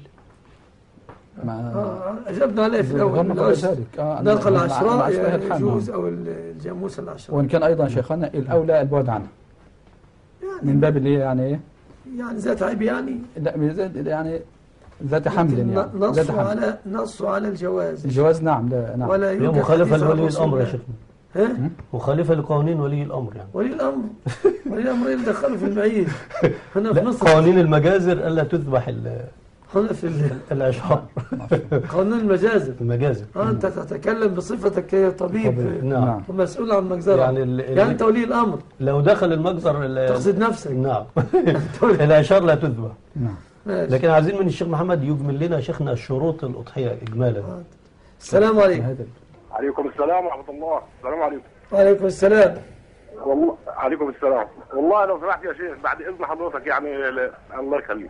أجبنا عليه في الأول. ناقة العشراء يجوز أو الجاموس العشراء. وإن كان أيضا شيخنا الأولى البعد عنها، من باب اللي يعني إيه؟ يعني ذات عيب يعني؟ لا، يعني ذات حمل يعني. نص على الجواز. الجواز نعم. نعم. هي مخالفة لولي الأمر يا شيخنا. مخالفة لقوانين ولي الأمر يعني. ولي الأمر يدخلوا في المعيز. هنا في مصر قوانين المجازر ألا تذبح هنا في الأشهر. قانون المجازر. أنت نعم. تتكلم بصفتك كطبيب. نعم. ومسؤول عن مجزرة. يعني أنت ولي الأمر. لو دخل المجزر تقصد نفسك. نعم. الأشهر لا تذبح. نعم. لكن عايزين من الشيخ محمد يجمل لنا شيخنا شروط الأضحية إجمالا. السلام عليكم. عليكم السلام ورحمة الله. السلام عليكم. وعليكم السلام. والله عليكم السلام. والله لو سمحت يا شيخ بعد اذن حضرتك يعني الله يخليك.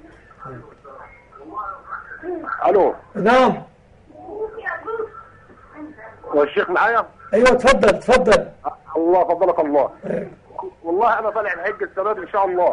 الو. نعم. هو الشيخ معايا؟ ايوه اتفضل اتفضل. الله فضلك الله. والله انا طالع الحج السنه دي ان شاء الله.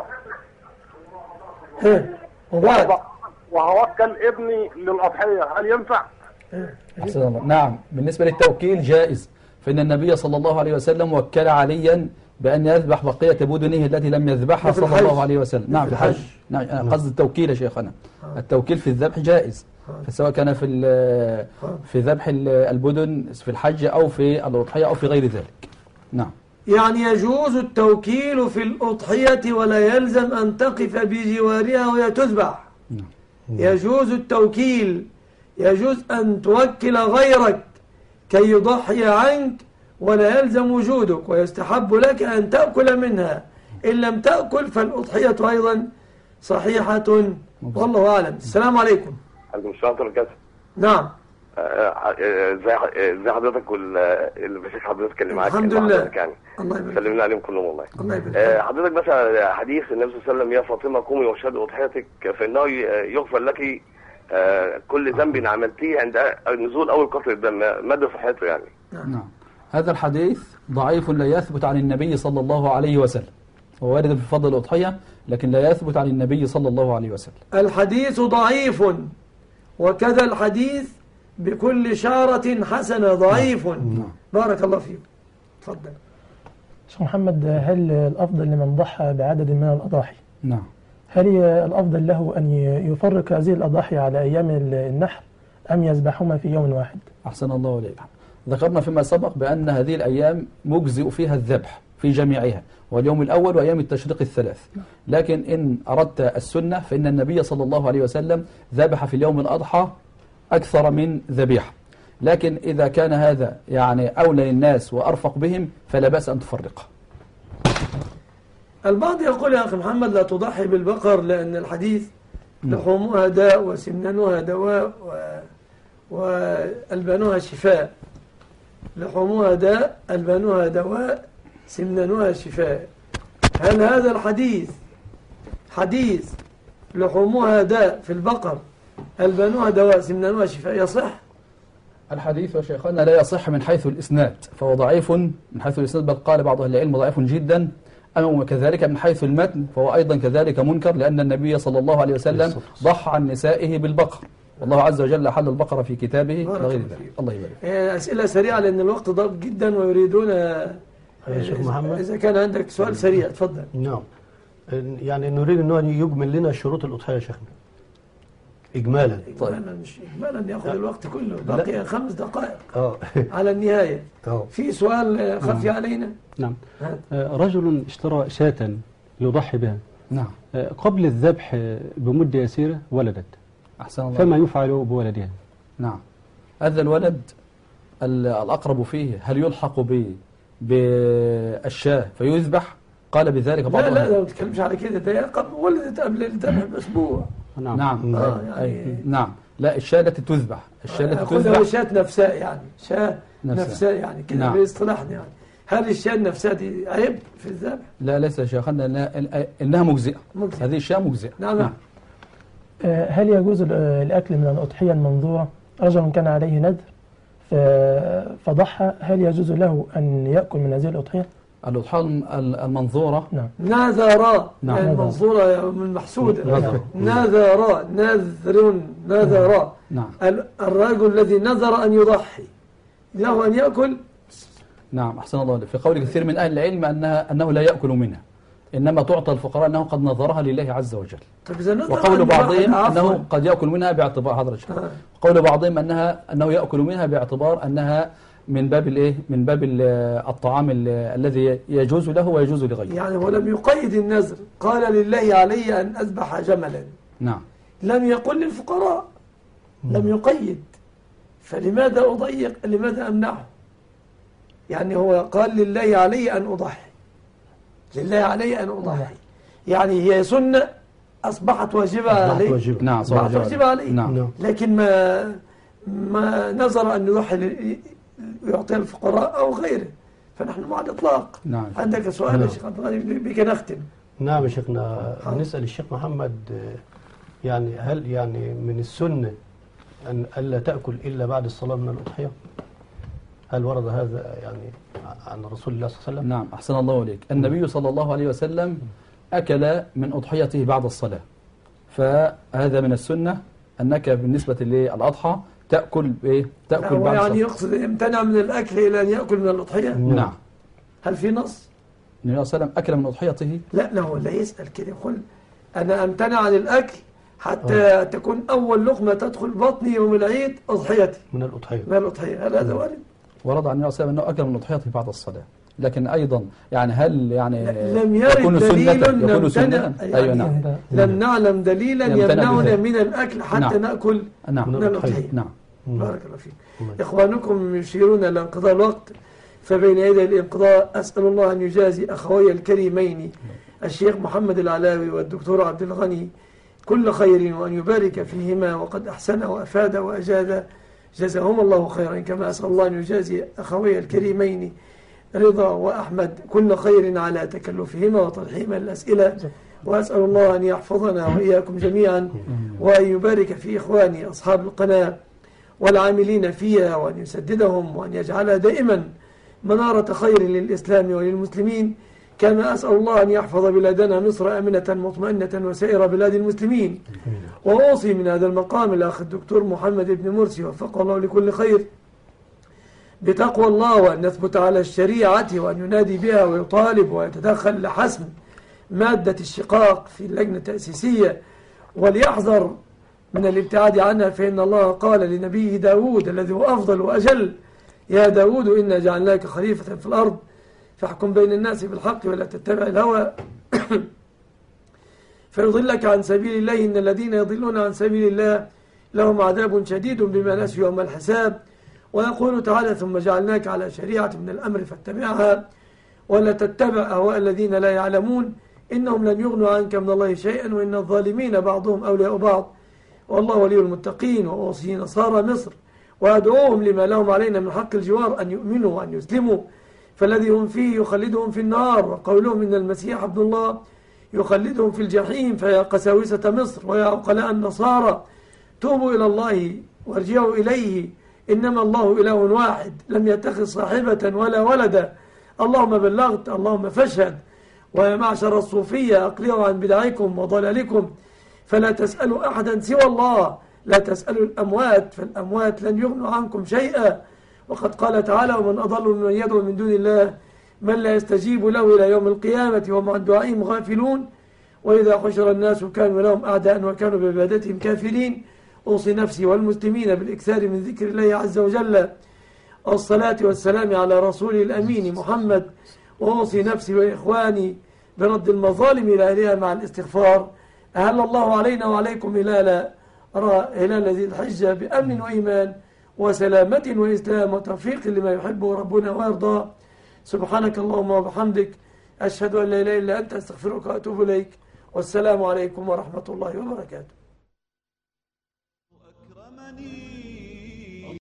وبعد وهوكل ابني للاضحيه، هل ينفع؟ أحسن الله. نعم، بالنسبة للتوكيل جائز، فإن النبي صلى الله عليه وسلم وكل عليا بأن يذبح بقية بدنه التي لم يذبحها صلى الله عليه وسلم. نعم في الحج. نعم قصد التوكيل يا شيخنا. التوكيل في الذبح جائز، فسواء كان في ذبح البدن في الحج أو في الأضحية أو في غير ذلك. نعم. يعني يجوز التوكيل في الأضحية ولا يلزم أن تقف بجوارها وهي تذبح. يجوز التوكيل، يجوز أن توكل غيرك كي يضحي عنك ولا يلزم وجودك، ويستحب لك أن تأكل منها. إن لم تأكل فالأضحية أيضا صحيحة، والله أعلم. السلام عليكم. عليكم السلام ورحمة الله. نعم. ازي حضرتك والمشايخ حضرتك اللي معاك؟ الحمد لله. يعني الله يبارك. سلمنا عليهم كلهم والله. الله يبارك. حضرتك مثلا حديث النبي صلى الله عليه وسلم: يا فاطمة قومي واشهدي أضحيتك فإنه يغفر لك كل ذنب عملتيه عند نزول أول قطر الدم. مدى صحته يعني؟ نعم. هذا الحديث ضعيف لا يثبت عن النبي صلى الله عليه وسلم، هو وارد في فضل الأضحية لكن لا يثبت عن النبي صلى الله عليه وسلم. الحديث ضعيف، وكذا الحديث بكل شارة حسنة ضعيف. بارك الله فيك. تفضل. شيخ محمد، هل الأفضل لمن ضحى بعدد من الأضاحي نعم هل الأفضل له أن يفرق هذه الأضاحي على أيام النحر أم يذبحهما في يوم واحد؟ أحسن الله إليك. ذكرنا فيما سبق بأن هذه الأيام مجزئ فيها الذبح في جميعها، واليوم الأول وأيام التشريق الثلاث. لكن إن أردت السنة فإن النبي صلى الله عليه وسلم ذبح في اليوم الأضحى أكثر من ذبيحة، لكن إذا كان هذا يعني أولى للناس وأرفق بهم فلا بأس أن تفرقه. البعض يقول يا أخي محمد لا تضحي بالبقر لأن الحديث لحومها داء وسمنانها دواء وألبانها شفاء. لحومها داء، ألبانها دواء، سمنانها شفاء. هل هذا الحديث حديث لحومها داء في البقر، ألبانها دواء، سمنانها شفاء يصح؟ الحديث يا شيخنا لا يصح من حيث الإسناد، فهو ضعيف من حيث الإسناد، بل قال بعض أهل العلم ضعيف جدا. أما كذلك من حيث المتن فهو أيضا كذلك منكر، لأن النبي صلى الله عليه وسلم ضحى عن نسائه بالبقر، والله عز وجل أحل البقر في كتابه وغير ذلك. الله يبارك. أسئلة سريعة لأن الوقت ضاق جدا ويريدون شيخ محمد إذا كان عندك سؤال سريع تفضل. نعم، يعني نريد أنه يجمل لنا شروط الأضحية يا شيخنا إجمالا. إجمالا مش إجمالا يأخذ الوقت كله، باقي 5 دقائق آه. على النهاية. في سؤال خفي علينا. نعم. رجل اشترى شاة يضحي بها. نعم. قبل الذبح بمدة يسيرة ولدت. أحسن الله. فما يفعل بولدها؟ نعم. هذا الولد الأقرب فيه هل يلحق بالشاة فيذبح؟ قال بذلك بعض لا ما تتكلمش على كده، ده ولدت قبل الذبح بأسبوع. نعم. يعني نعم. لا، الشاة التي تذبح، الشاة التي تذبح شاة نفساء، يعني شاة نفساء يعني كده باصطلاحنا. يعني هل الشاة النفساء دي عيب في الذبح؟ لا ليس يا شيخنا، إنها مجزئة. هذه الشاة مجزئة. نعم. هل يجوز الأكل من الأضحية المنظورة؟ رجل كان عليه نذر فضحى، هل يجوز له أن يأكل من هذه الأضحية؟ الأضحية المنظورة نعم. نذرا. نعم. يعني المنظورة من محسودة. نذرا، نذرا. نعم. الرجل الذي نذر أن يضحي له أن يأكل. نعم. أحسن الله. في قول كثير من أهل العلم أنه لا يأكل منها، إنما تعطى الفقراء أنه قد نظرها لله عز وجل. وقول بعضهم أنه قد يأكل منها باعتبار هذا الشيء. وقول بعضهم أنه يأكل منها باعتبار أنها من باب الايه؟ من باب الطعام الذي يجوز له ويجوز لغيره. يعني هو لم يقيد النذر، قال لله علي أن أذبح جملا. نعم. لم يقل للفقراء، لم يقيد، فلماذا أضيق؟ لماذا أمنعه؟ يعني هو قال لله علي أن أضحي، لله علي أن أضحي، يعني هي سنة أصبحت واجبة عليه. نعم. أصبحت واجبة عليه. نعم. لكن ما نظر أن يضحي يعطي الفقراء أو غيره، فنحن مع الإطلاق. نعم. عندك سؤال يا شيخ عبد الغني بك نختم. نعم يا شيخنا، نسأل الشيخ محمد يعني هل يعني من السنة أن ألا تأكل إلا بعد الصلاة من الأضحية؟ هل ورد هذا يعني عن رسول الله صلى الله عليه وسلم؟ نعم، أحسن الله إليك. النبي صلى الله عليه وسلم أكل من أضحيته بعد الصلاة، فهذا من السنة أنك بالنسبة للأضحى تأكل إيه؟ تأكل بعد يعني يقصد يمتنع من الأكل إلى أن يأكل من الأضحية؟ نعم. هل في نص؟ النبي صلى الله عليه وسلم أكل من أضحيته؟ لا هو لا يسأل كده، يقول أنا أمتنع عن الأكل حتى تكون أول لقمة تدخل بطني يوم العيد أضحيتي من الأضحية. من الأضحية، هل هذا وارد؟ ورد عن النبي صلى الله عليه وسلم أنه أكل من أضحيته بعد الصلاة، لكن أيضا يعني هل يعني لم يرد دليل يكون سنة؟ أيوة نعم. لم نعلم دليلا يمنعنا من الأكل حتى نأكل من الأضحية. نعم. بارك الله فيك. إخوانكم يشيرون إلى انقضاء الوقت، فبين يدي الانقضاء أسأل الله أن يجازي أخوي الكريمين الشيخ محمد العلاوي والدكتور عبد الغني كل خير، وأن يبارك فيهما، وقد أحسن وأفاد وأجاد، جزاهم الله خيرا. كما أسأل الله أن يجازي أخوي الكريمين رضا وأحمد كل خير على تكلفهما وطرحهما الأسئلة، وأسأل الله أن يحفظنا وإياكم جميعا، وأن يبارك في إخواني أصحاب القناة والعاملين فيها، وأن يسددهم، وأن يجعلها دائما منارة خير للإسلام وللمسلمين. كما أسأل الله أن يحفظ بلادنا مصر آمنة مطمئنة وسائر بلاد المسلمين. وأوصي من هذا المقام الأخ الدكتور محمد بن مرسي وفقه الله لكل خير بتقوى الله، وأن نثبت على الشريعة، وأن ينادي بها ويطالب ويتدخل لحسم مادة الشقاق في اللجنة التأسيسية، وليحذر من الابتعاد عنها، فإن الله قال لنبيه داود الذي هو أفضل وأجل: يا داود إنا جعلناك خليفة في الأرض فاحكم بين الناس بالحق ولا تتبع الهوى فيضلك عن سبيل الله، إن الذين يضلون عن سبيل الله لهم عذاب شديد بما نسوا يوم الحساب. ويقول تعالى: ثم جعلناك على شريعة من الأمر فاتبعها ولا تتبع أهواء الذين لا يعلمون إنهم لن يغنوا عنك من الله شيئا وإن الظالمين بعضهم أولياء بعض والله ولي المتقين. وأوصي نصارى مصر وأدعوهم لما لهم علينا من حق الجوار أن يؤمنوا وأن يسلموا، فالذي هم فيه يخلدهم في النار، وقولهم إن المسيح عبد الله يخلدهم في الجحيم. فيا قساوسة مصر ويا عقلاء النصارى توبوا إلى الله وارجعوا إليه، إنما الله إله واحد لم يتخذ صاحبة ولا ولدا. اللهم بلغت، اللهم فاشهد. ويا معشر الصوفية أقلعوا عن بدعكم وضلالكم، فلا تسألوا أحدا سوى الله، لا تسألوا الأموات فالأموات لن يغنوا عنكم شيئا. وقد قال تعالى: ومن أضل من يدعو من دون الله من لا يستجيب له إلى يوم القيامة وهم عن دعائهم غافلون. وإذا حشر الناس كانوا لهم أعداء وكانوا بعبادتهم كافرين. أوصي نفسي والمسلمين بالإكثار من ذكر الله عز وجل والصلاة والسلام على رسوله الأمين محمد. وأوصي نفسي وإخواني برد المظالم إلى أهلها مع الاستغفار. أهل الله علينا وعليكم هلال ذي الحجة بأمن وإيمان وسلامة وإسلام وتوفيق لما يحبه ربنا ويرضاه. سبحانك اللهم وبحمدك، أشهد أن لا إله إلا أنت، أستغفرك وأتوب إليك. والسلام عليكم ورحمة الله وبركاته.